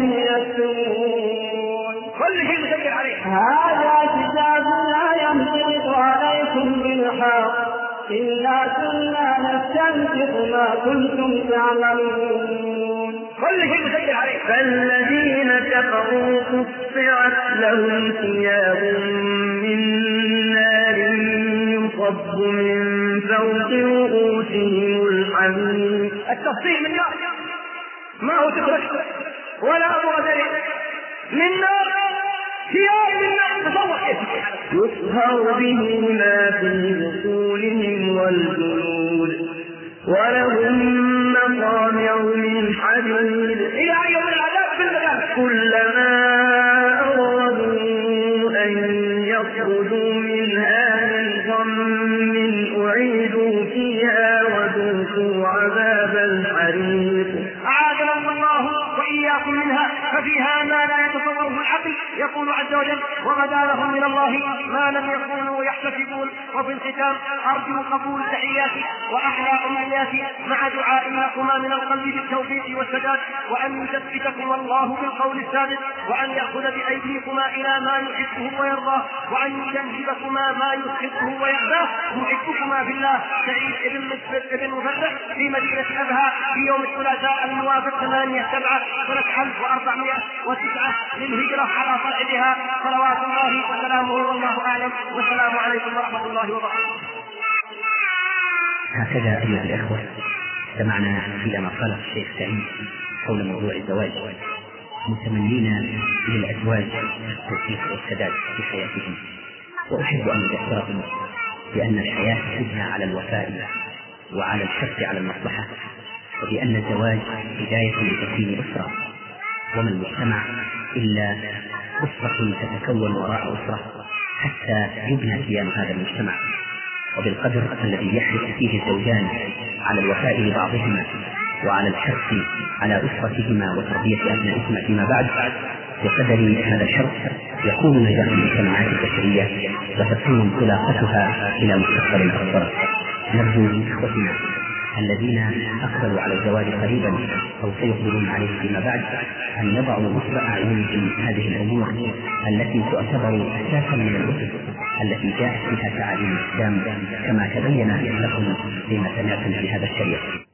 يكتبون. كل شيء مسجل عليه. هذا كتابنا ينطق عليكم أخبركم بالحق إنا كنا نستنسخ ما كنتم تعملون. فالذين كفروا قطعت لهم ثياب من نار يصب من فوق رؤوسهم الحميم. التفصيل من نار ما هو تخرج ولا أبو دليل من نار ثياب من نار تصور يصهر به ما في بطونهم والجلود ولهم مقامع من حديد إلى يوم العذاب بالغاب كلما أرادوا أن يخرجوا منها من غم أعيدوا فيها وذوقوا عذاب الحريق. أعاذنا الله وإياكم منها. ففيها ما لا يتصوره العقل. يقول عز وجل وغدا لهم من الله ما لم يكونوا يحتسبون. وفي الختام أرجو قبول تحياتي وأحلى أمنياتي مع دعاء لكما من القلب بالتوفيق والسداد وأن يثبتكم الله بالقول الثابت وأن يأخذ بأيديكما إلى ما يحبه ويرضاه وأن يجنبكما ما يسخطه ويأباه. يحبكما في الله سعيد بن مفرح في مدينة أبها في يوم الثلاثاء الموافق 8/7 سنة 1409 للهجرة على صاحبها صلوات الله وسلامه والله أعلم. والسلام عليكم ورحمة الله وبركاته. هكذا أيها الأخوة استمعنا إلى ما قاله الشيخ سعيد حول موضوع الزواج متمنين للأزواج التوفيق والسداد في حياتهم. وأحب أن أذكركم بأن الحياة تبنى على الوفاء وعلى الحث على المصلحة وبأن الزواج بداية لتكوين أسرة وما المجتمع إلا أسرة تتكون وراء أسرة حتى يبنى كيان هذا المجتمع. وبالقدر الذي يحرص فيه الزوجان على الوفاء لبعضهما وعلى الحرص على أسرتهما وتربية أبنائهما فيما بعد بقدر هذا الشرط يكون نجاح المجتمعات البشرية وتكون انطلاقتها إلى مستقبل أفضل. نرجو من إخوتنا الذين أقبلوا على الزواج قريبا أو سيقبلون عليه فيما بعد أن يضعوا نصب أعينهم هذه الأمور التي تعتبر أساسا من الأسس التي جاءت بها تعاليم الإسلام كما تبين لكم فيما سمعتم في هذا الشريط.